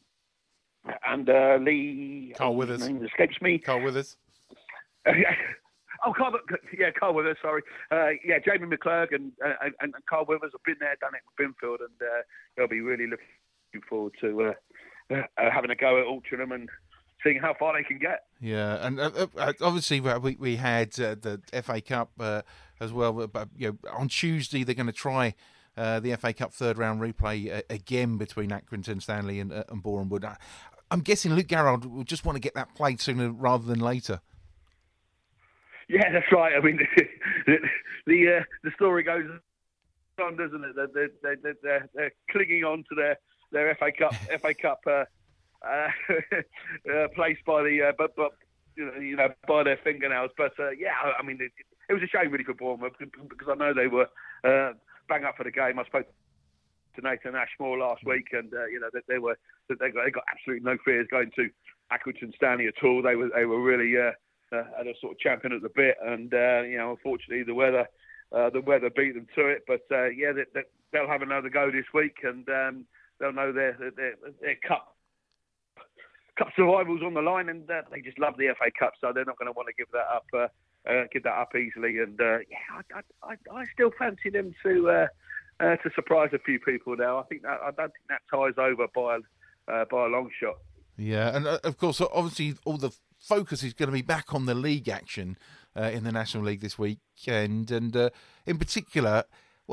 Lee. Carl Withers. Name escapes me. Carl Withers. Carl Withers, sorry. Jamie McClurg and Carl Withers have been there, done it with Binfield, and they'll be really looking forward to having a go at Altrincham and seeing how far they can get. Yeah, and obviously we had the FA Cup as well. But on Tuesday they're going to try the FA Cup third round replay again between Accrington Stanley and Boreham Wood. I'm guessing Luke Garrard will just want to get that played sooner rather than later. Yeah, that's right. I mean, the story goes on, doesn't it? They're clinging on to their FA Cup place by by their fingernails. But I mean, it was a shame really for Bournemouth because I know they were bang up for the game. I spoke to Nathan Ashmore last week, and they got absolutely no fears going to Accrington Stanley at all. They were really had a sort of champion at the bit, and unfortunately the weather beat them to it. But they'll have another go this week, and they'll know their cup survival's on the line, and they just love the FA Cup, so they're not going to want to give that up easily. And I still fancy them to surprise a few people now. I don't think that tie's over by a long shot. Yeah, and of course, obviously, all the focus is going to be back on the league action in the National League this weekend, and in particular,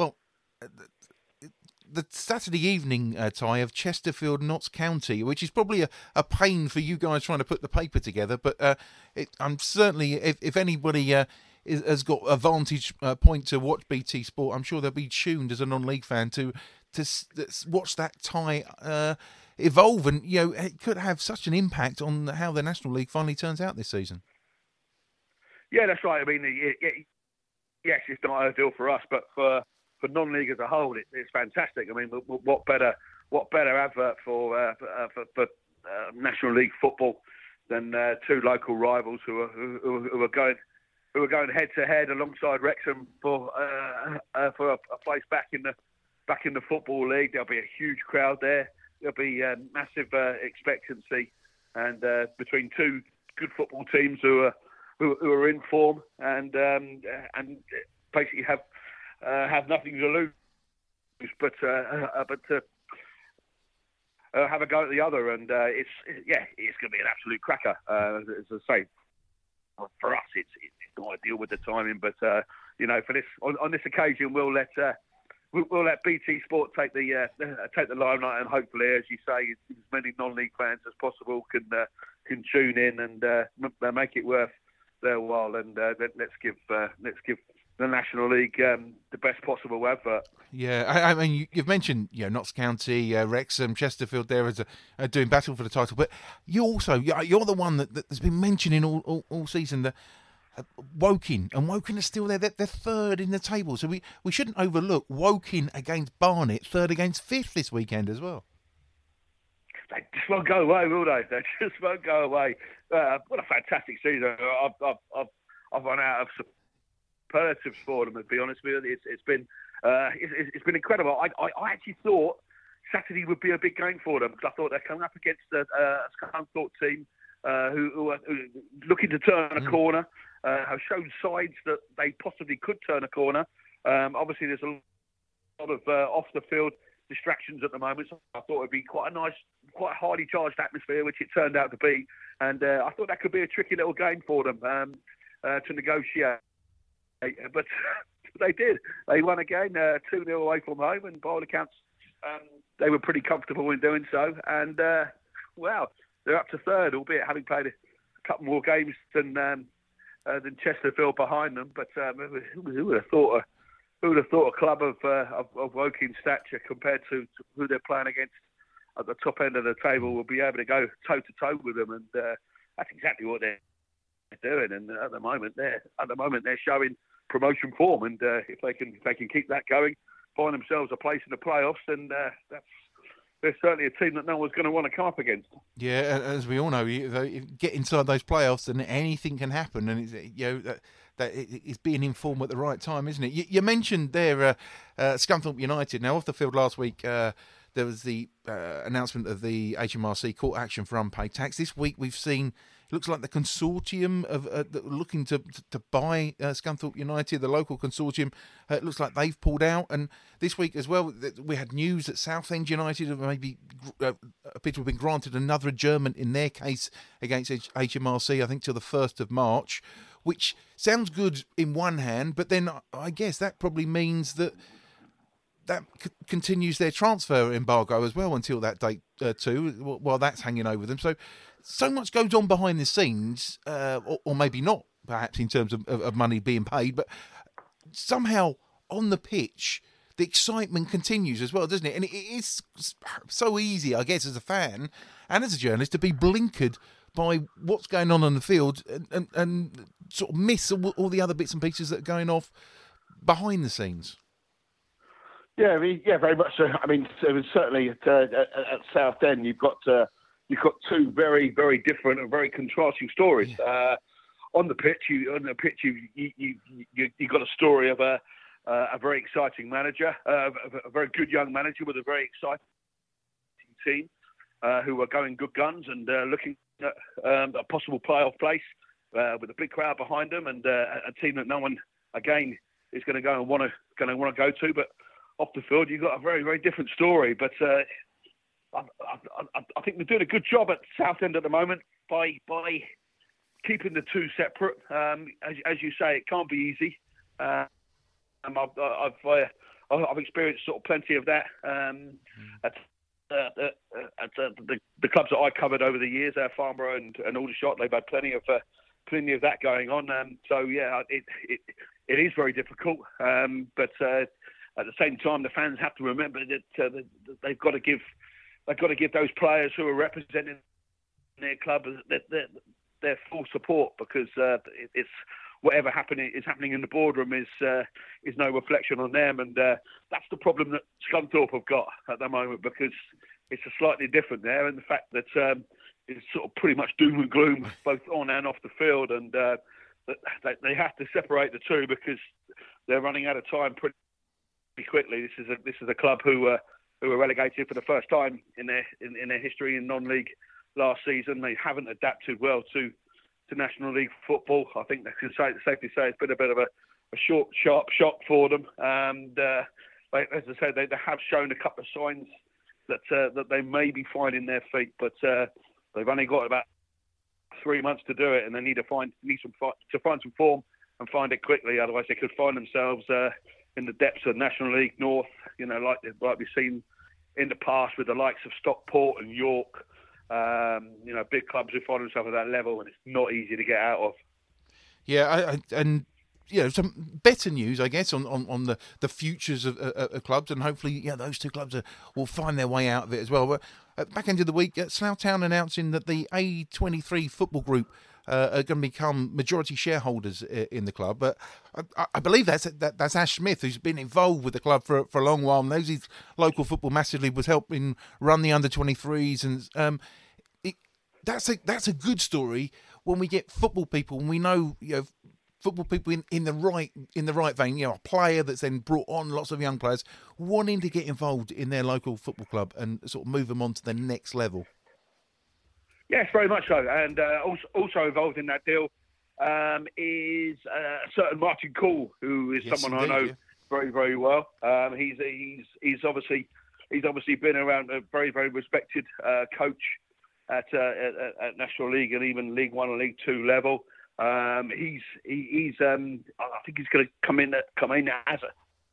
the Saturday evening tie of Chesterfield Notts County, which is probably a pain for you guys trying to put the paper together. But I'm certainly, if anybody has got a vantage point to watch BT Sport, I'm sure they'll be tuned as a non-league fan to watch that tie evolve, and it could have such an impact on how the National League finally turns out this season. Yeah, that's right. I mean, yes, it's not ideal for us, but for non-league as a whole, it's fantastic. I mean, what better advert for National League football than two local rivals who are going head to head alongside Wrexham for a place back in the Football League. There'll be a huge crowd there. There'll be massive expectancy, and between two good football teams who are in form and basically have nothing to lose, but to have a go at the other, and it's going to be an absolute cracker. As I say, for us, it's not ideal with the timing, but for this on this occasion, we'll let BT Sport take the limelight, and hopefully, as you say, as many non-league fans as possible can tune in and make it worth their while. And let's give the National League the best possible advert. Yeah, I mean, you've mentioned Notts County, Wrexham, Chesterfield there as doing battle for the title, but you're the one that's been mentioning all season the Woking, and Woking are still there. They're third in the table, so we shouldn't overlook Woking against Barnet, third against fifth this weekend as well. They just won't go away, will they? They just won't go away. What a fantastic season! I've run out of superlatives for them, to be honest with you. It's been incredible. I actually thought Saturday would be a big game for them, because I thought they're coming up against a Scunthorpe team who are looking to turn a corner. Have shown signs that they possibly could turn a corner. Obviously, there's a lot of off-the-field distractions at the moment, so I thought it'd be quite a nice, quite highly charged atmosphere, which it turned out to be. And I thought that could be a tricky little game for them to negotiate. But they did. They won again, 2-0 away from home, and by all accounts, they were pretty comfortable in doing so. And, they're up to third, albeit having played a couple more games than Chesterfield behind them. But who would have thought a club of Woking stature compared to who they're playing against at the top end of the table will be able to go toe-to-toe with them, and that's exactly what they're doing. And at the moment they're showing promotion form, and if they can keep that going, find themselves a place in the playoffs, then they're certainly a team that no one's going to want to come up against. Yeah, as we all know, you get inside those playoffs and anything can happen, and it's being in form at the right time, isn't it? You mentioned there Scunthorpe United. Now, off the field last week, there was the announcement of the HMRC court action for unpaid tax. This week we've seen, it looks like the consortium of looking to buy Scunthorpe United, the local consortium, it looks like they've pulled out. And this week as well, we had news that Southend United have maybe appear to have been granted another adjournment in their case against HMRC, I think till the 1st of March, which sounds good in one hand, but then I guess that probably means that continues their transfer embargo as well until that date too, while that's hanging over them. So much goes on behind the scenes, or maybe not, perhaps in terms of money being paid, but somehow on the pitch, the excitement continues as well, doesn't it? And it is so easy, I guess, as a fan and as a journalist to be blinkered by what's going on the field and sort of miss all the other bits and pieces that are going off behind the scenes. Yeah, very much so. I mean, it was certainly at Southend. You've got two very, very different and very contrasting stories. Yeah. On the pitch, you got a story of a very exciting manager, a very good young manager with a very exciting team who are going good guns and looking at a possible playoff place with a big crowd behind them, and a team that no one again is going to want to go to, but off the field, you've got a very, very different story. But I think they're doing a good job at Southend at the moment by keeping the two separate. As you say, it can't be easy. I've experienced sort of plenty of that at the clubs that I covered over the years, Farnborough and Aldershot. They've had plenty of that going on. It is very difficult. But at the same time, the fans have to remember that they've got to give those players who are representing their club their full support, because it's whatever is happening in the boardroom is no reflection on them, and that's the problem that Scunthorpe have got at the moment, because it's a slightly different there, and the fact that it's sort of pretty much doom and gloom both on and off the field, and they have to separate the two because they're running out of time pretty quickly. This is a club who were relegated for the first time in their history in non-league last season. They haven't adapted well to National League football. I think they can safely say it's been a bit of a short, sharp shock for them. And as I said, they have shown a couple of signs that they may be finding their feet, but they've only got about 3 months to do it, and they need to find some form and find it quickly. Otherwise, they could find themselves in the depths of National League North, like we've seen in the past with the likes of Stockport and York, big clubs who find themselves at that level, and it's not easy to get out of. Yeah, and some better news, I guess, on the futures of clubs, and hopefully, those two clubs will find their way out of it as well. But back end of the week, Slough Town announcing that the A23 football group are going to become majority shareholders in the club. But I believe that's Ash Smith, who's been involved with the club for a long while, knows his local football massively, was helping run the under-23s, and that's a good story when we get football people, and we know football people in the right vein, a player that's then brought on lots of young players wanting to get involved in their local football club and sort of move them on to the next level. Yes, very much so. And also involved in that deal is a certain Martin Cool, who is someone indeed, I know very, very well. He's obviously been around a very, very respected coach at National League and even League One and League Two level. I think he's going to come in as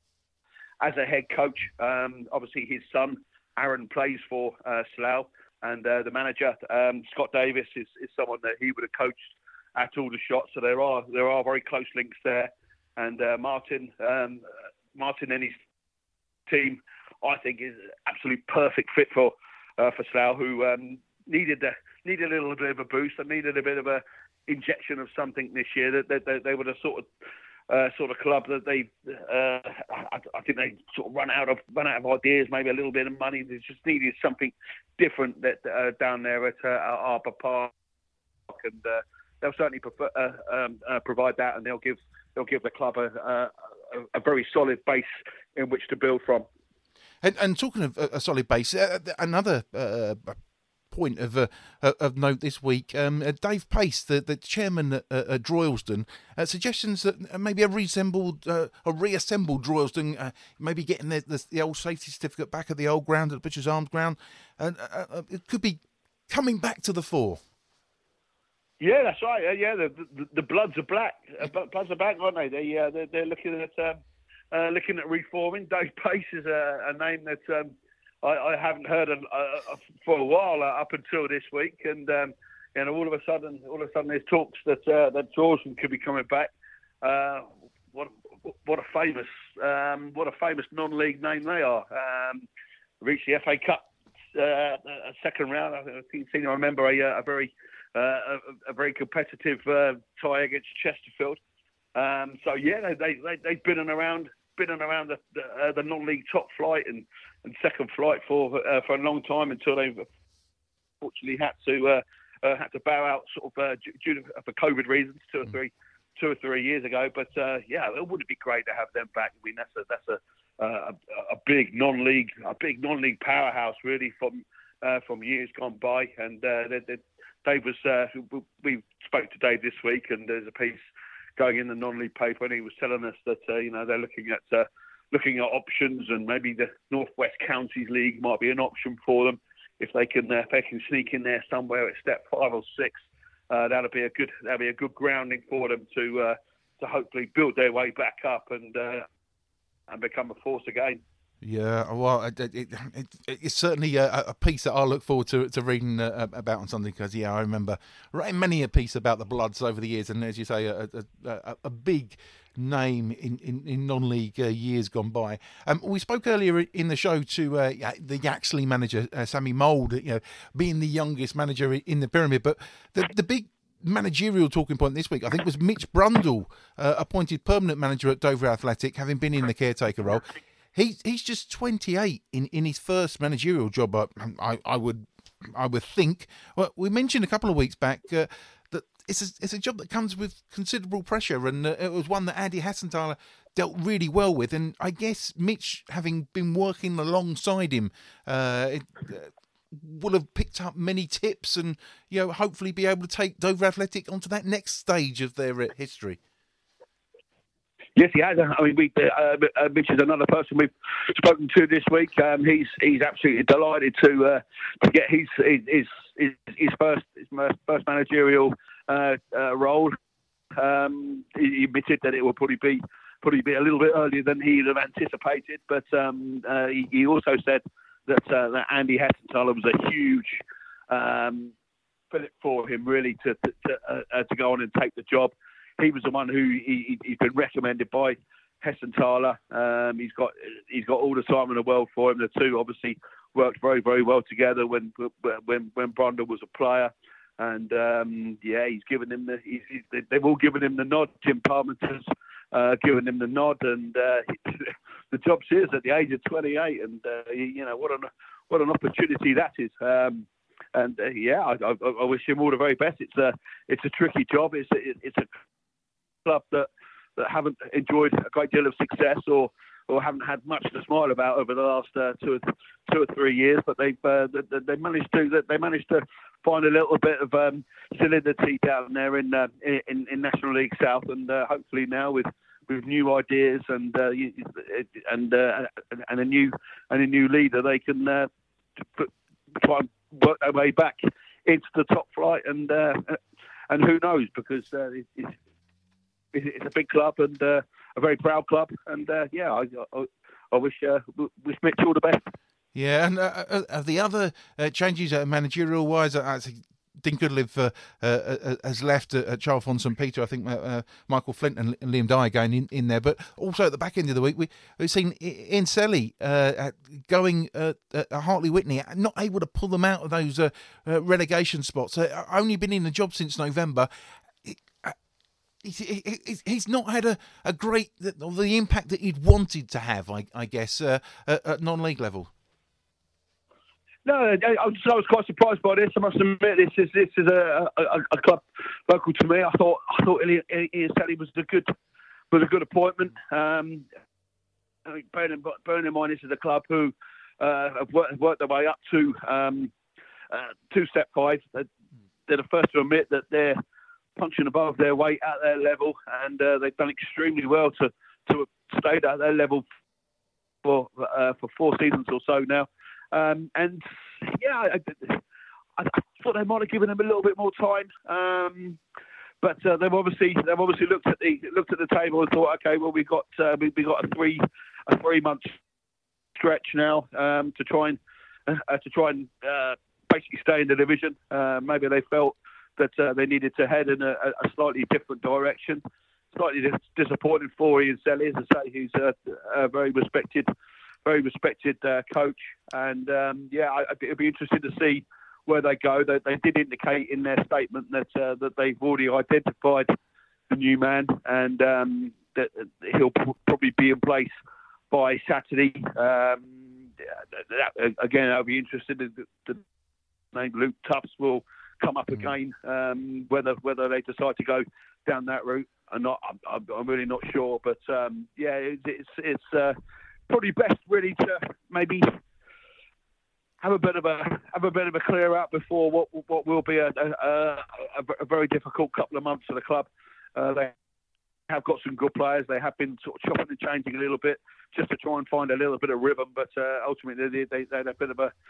a head coach. Obviously, his son Aaron plays for Slough, and the manager Scott Davis is someone that he would have coached at Aldershot. So there are very close links there. And Martin and his team, I think, is an absolute perfect fit for Slough, who needed a little bit of a boost and needed a bit of a injection of something this year. That they were the sort of club that I think they sort of run out of ideas, maybe a little bit of money. They just needed something different that down there at Arbor Park, and they'll certainly provide that, and they'll give the club a very solid base in which to build from. And talking of a solid base, another point of note this week, Dave Pace, the chairman at Droylsden, suggestions that maybe a reassembled Droylsden, maybe getting the old safety certificate back at the old ground, at the Butcher's Arms ground, it could be coming back to the fore. Yeah, that's right. Yeah, the Bloods are black. Bloods are back, aren't they? They're looking at reforming. Dave Pace is a name that I haven't heard for a while up until this week, and all of a sudden there's talks that Droylsden could be coming back. What a famous non-league name they are. Reached the FA Cup second round. I remember a very competitive tie against Chesterfield. So yeah, they've been around the non-league top flight and second flight for a long time, until they've fortunately had to bow out sort of due to for COVID reasons two or three years ago. But yeah, it would be great to have them back. I mean, that's a big non-league powerhouse really from years gone by. And Dave was we spoke to Dave this week, and there's a piece going in the non-league paper, and he was telling us that they're looking at options, and maybe the North West Counties League might be an option for them if they can sneak in there somewhere at step 5 or 6. That'll be a good grounding for them to hopefully build their way back up and become a force again. Yeah, well, it's certainly a piece that I'll look forward to reading about on something, because I remember writing many a piece about the Bloods over the years, and as you say, a big name in non-league years gone by. We spoke earlier in the show to the Yaxley manager, Sammy Mould, being the youngest manager in the pyramid, but the big managerial talking point this week, I think, was Mitch Brundle, appointed permanent manager at Dover Athletic, having been in the caretaker role. He's just 28 in his first managerial job. I would think. Well, we mentioned a couple of weeks back that it's a job that comes with considerable pressure, and it was one that Andy Hassenthaler dealt really well with. And I guess Mitch, having been working alongside him, will have picked up many tips, and hopefully be able to take Dover Athletic onto that next stage of their history. Yes, he has. I mean, Mitch is another person we've spoken to this week. He's absolutely delighted to get his first managerial role. He admitted that it will probably be a little bit earlier than he'd have anticipated, but he also said that Andy Hassenthaler was a huge fillip for him, really, to go on and take the job. He was the one who he's been recommended by Hassenthaler. He's got all the time in the world for him. The two obviously worked very, very well together when Brundle was a player, and he's given him they've all given him the nod. Jim Parmenter's given him the nod, and the job's his at the age of 28. And what an opportunity that is. I wish him all the very best. It's a tricky job. It's a club that haven't enjoyed a great deal of success or haven't had much to smile about over the last 2 or 3 years, but they managed to find a little bit of solidity down there in National League South, and hopefully now with new ideas and a new leader, they can try and work their way back into the top flight and and who knows, because it's a big club and a very proud club, and I wish Mitch all the best. Yeah, and the other changes managerial wise, Dean Goodlive has left at Charles von St. Peter. I think Michael Flint and Liam Dyer going in there. But also at the back end of the week, we've seen Ian Selly going at Hartley Whitney, not able to pull them out of those relegation spots. Only been in the job since November. He's not had a great the impact that he'd wanted to have, I guess, at non-league level. No, I was quite surprised by this. I must admit, this is a club local to me. I thought Ian Selly was a good appointment. I mean, bearing in mind, this is a club who have worked their way up to Step 5. They're the first to admit that they're punching above their weight at their level, and they've done extremely well to stay at their level for 4 seasons or so now. And yeah, I thought they might have given them a little bit more time, but they've obviously looked at the table and thought, okay, well, we got a 3-month stretch now to try and basically stay in the division. Maybe they felt that they needed to head in a slightly different direction. Slightly disappointing for Ian Selly, as I say, who's a very respected coach, and it'd be interesting to see where they go. They did indicate in their statement that they've already identified the new man, and that he'll probably be in place by Saturday. Again, I'll be interested in the name Luke Tufts will come up again. Whether they decide to go down that route or not, I'm really not sure. But it's probably best really to maybe have a bit of a clear out before what will be a very difficult couple of months for the club. They have got some good players. They have been sort of chopping and changing a little bit just to try and find a little bit of rhythm. But ultimately, they had a bit of a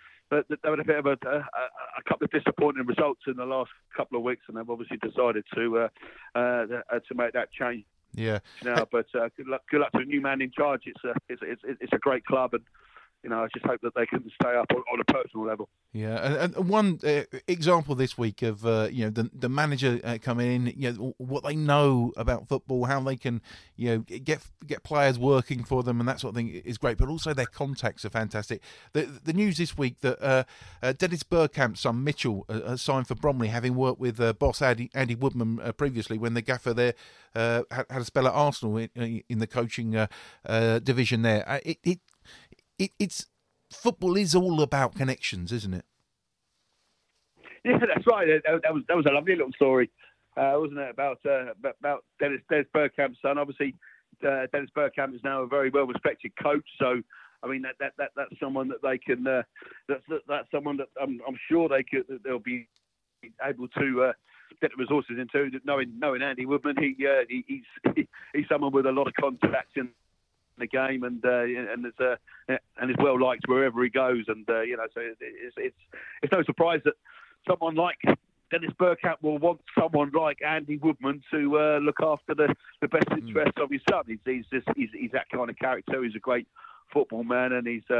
couple of disappointing results in the last couple of weeks, and they've obviously decided to make that change. Yeah. Now, but good luck to the new man in charge. It's a great club, and I just hope that they can stay up on a personal level. Yeah, and one example this week of the manager coming in, what they know about football, how they can get players working for them, and that sort of thing is great. But also their contacts are fantastic. The news this week that Dennis Bergkamp's son Mitchell has signed for Bromley, having worked with boss Andy Woodman previously when the gaffer there had a spell at Arsenal in the coaching division there. It's football is all about connections, isn't it? Yeah, that's right. That was a lovely little story, wasn't it? About Dennis Bergkamp's son. Obviously, Dennis Bergkamp is now a very well respected coach. So, I mean, that's someone that they can. That's someone that I'm sure they'll be able to get the resources into. Knowing Andy Woodman, he's someone with a lot of contacts in the game, and is well liked wherever he goes, and so it's no surprise that someone like Dennis Bergkamp will want someone like Andy Woodman to look after the best interests of his son. He's that kind of character. He's a great football man, and his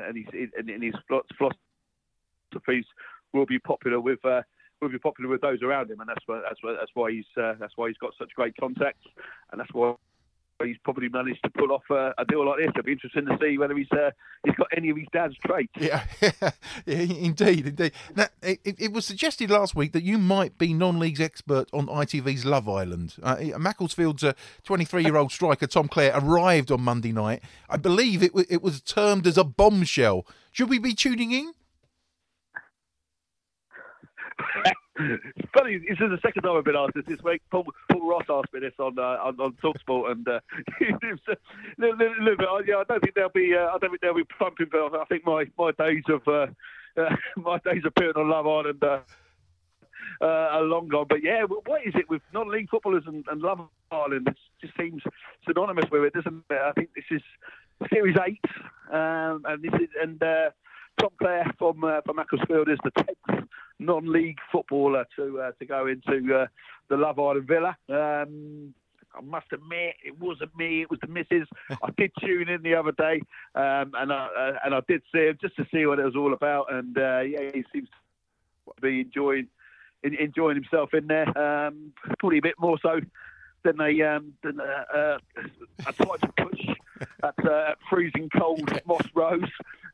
philosophies will be popular with those around him, and that's why he's got such great contacts, and that's why he's probably managed to pull off a deal like this. It'll be interesting to see whether he's got any of his dad's traits. Yeah, indeed. Now, it was suggested last week that you might be non-leagues expert on ITV's Love Island. Macclesfield's 23-year-old striker Tom Clare arrived on Monday night. I believe it was termed as a bombshell. Should we be tuning in? It's funny. This is the second time I've been asked this week. Paul Ross asked me this on TalkSport, and I don't think they'll be pumping. But I think my days of appearing on Love Island are long gone. But yeah, what is it with non-league footballers and Love Island? It just seems synonymous with it, doesn't it? I think this is Series 8, and Tom Clare from Macclesfield is the 10th non-league footballer to go into the Love Island Villa. I must admit, it wasn't me; it was the missus. I did tune in the other day, and I did see him just to see what it was all about. And he seems to be enjoying himself in there. Probably a bit more so than a title push at freezing cold Moss Rose.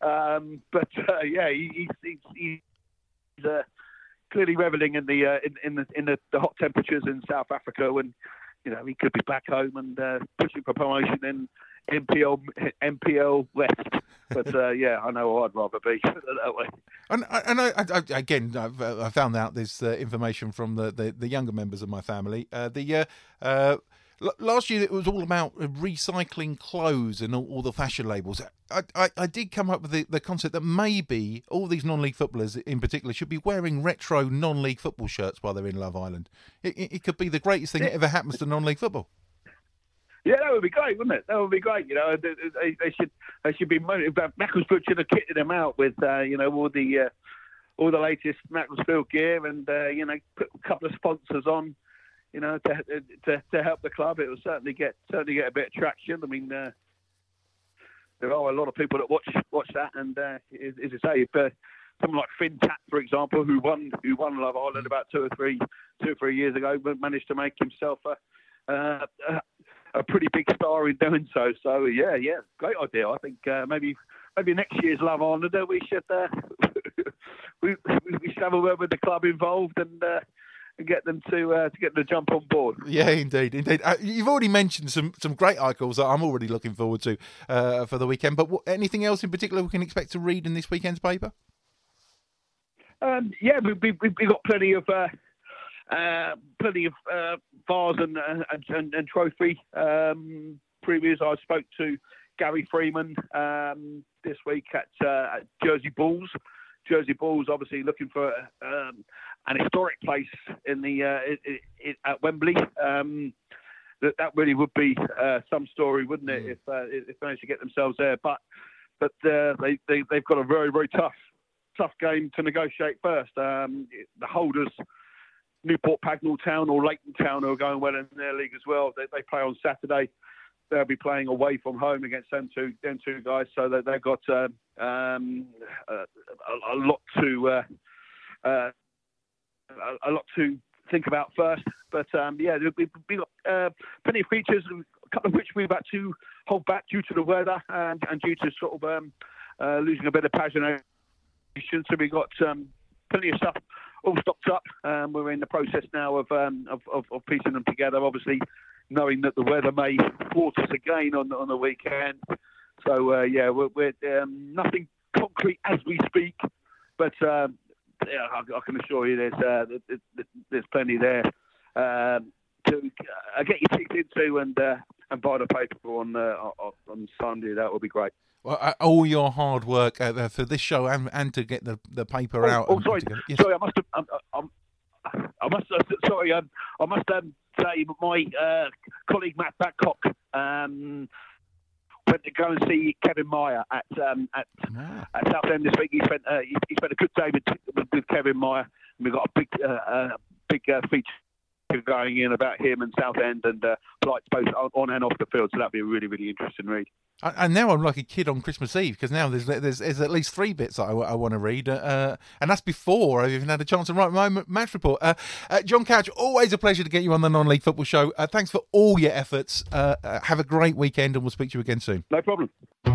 He's clearly revelling in the hot temperatures in South Africa when. He could be back home and pushing for promotion in MPL West. But I know I'd rather be that way. And I found out this information from the younger members of my family. Last year it was all about recycling clothes and all the fashion labels. I did come up with the concept that maybe all these non-league footballers in particular should be wearing retro non-league football shirts while they're in Love Island. It could be the greatest thing that ever happens to non-league football. Yeah, that would be great, wouldn't it? That would be great. They should be motivated. Macclesfield should have kitted them out with all the latest Macclesfield gear and put a couple of sponsors on. To help the club. It will certainly get a bit of traction. I mean, there are a lot of people that watch that, and as I say, if someone like Finn Tapp, for example, who won Love Island about two or three years ago, but managed to make himself a pretty big star in doing so. So yeah, great idea. I think maybe next year's Love Island we should we should have a word with the club involved and get them to get the jump on board. Yeah, indeed. You've already mentioned some great articles that I'm already looking forward to for the weekend. But anything else in particular we can expect to read in this weekend's paper? We've got plenty of vase and trophy previews. I spoke to Gary Freeman this week at Jersey Bulls. Jersey Bulls obviously looking for an historic place in at Wembley. That really would be some story, wouldn't it, if they managed to get themselves there? But they've got a very, very tough game to negotiate first. The holders, Newport Pagnell Town or Leighton Town, who are going well in their league as well. They play on Saturday. They'll be playing away from home against them two guys, so that they've got a lot to think about first. But we've got plenty of features, a couple of which we've had to hold back due to the weather and due to sort of losing a bit of pagination. So we've got plenty of stuff all stocked up. We're in the process now of piecing them together. Obviously, knowing that the weather may thwart us again on the weekend. So we're nothing concrete as we speak, but I can assure you there's plenty there to get your teeth into and buy the paper on Sunday. That would be great. Well, all your hard work for this show and to get the paper out. Sorry, yes. Sorry, I must say my colleague Matt Babcock went to go and see Kevin Meyer at Southend this week. He spent a good day with Kevin Meyer. And we've got a big feature going in about him and Southend and flights both on and off the field. So that'd be a really, really interesting read. And now I'm like a kid on Christmas Eve because now there's at least 3 bits that I want to read, and that's before I've even had a chance to write my match report. John Couch, always a pleasure to get you on the Non-League Football Show. Thanks for all your efforts. Have a great weekend, and we'll speak to you again soon. No problem.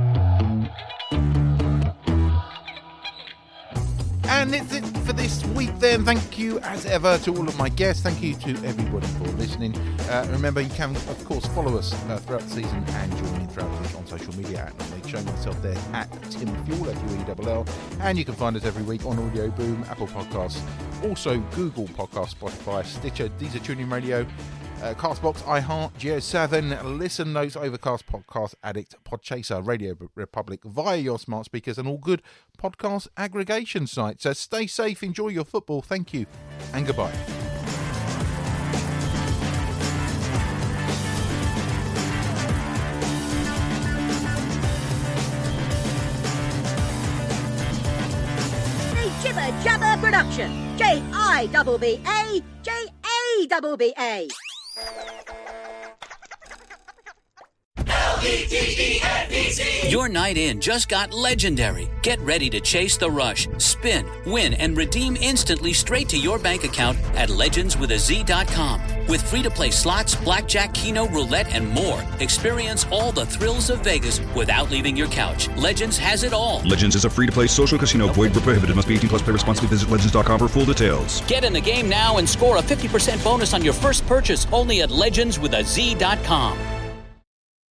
And that's it for this week then. Thank you as ever to all of my guests. Thank you to everybody for listening. Remember, you can, of course, follow us throughout the season and join in throughout the week on social media at Non-League. Show myself there at Tim Fuel, F-U-E-L-L. And you can find us every week on Audio Boom, Apple Podcasts, also Google Podcasts, Spotify, Stitcher, Deezer, TuneIn Radio, Castbox, iHeart, Geo7, Listen Notes, Overcast, Podcast Addict, Podchaser, Radio Republic via your smart speakers and all good podcast aggregation sites. So stay safe, enjoy your football. Thank you and goodbye. Jibber jabber production. J-I-B-B-A, J-A-B-B-A. Your night in just got legendary. Get ready to chase the rush, spin, win, and redeem instantly straight to your bank account at legendswithaz.com. With free-to-play slots, blackjack, keno, roulette, and more, experience all the thrills of Vegas without leaving your couch. Legends has it all. Legends is a free-to-play social casino. Void where prohibited. Must be 18 plus. Play responsibly. Visit legends.com for full details. Get in the game now and score a 50% bonus on your first purchase only at legendswithaz.com.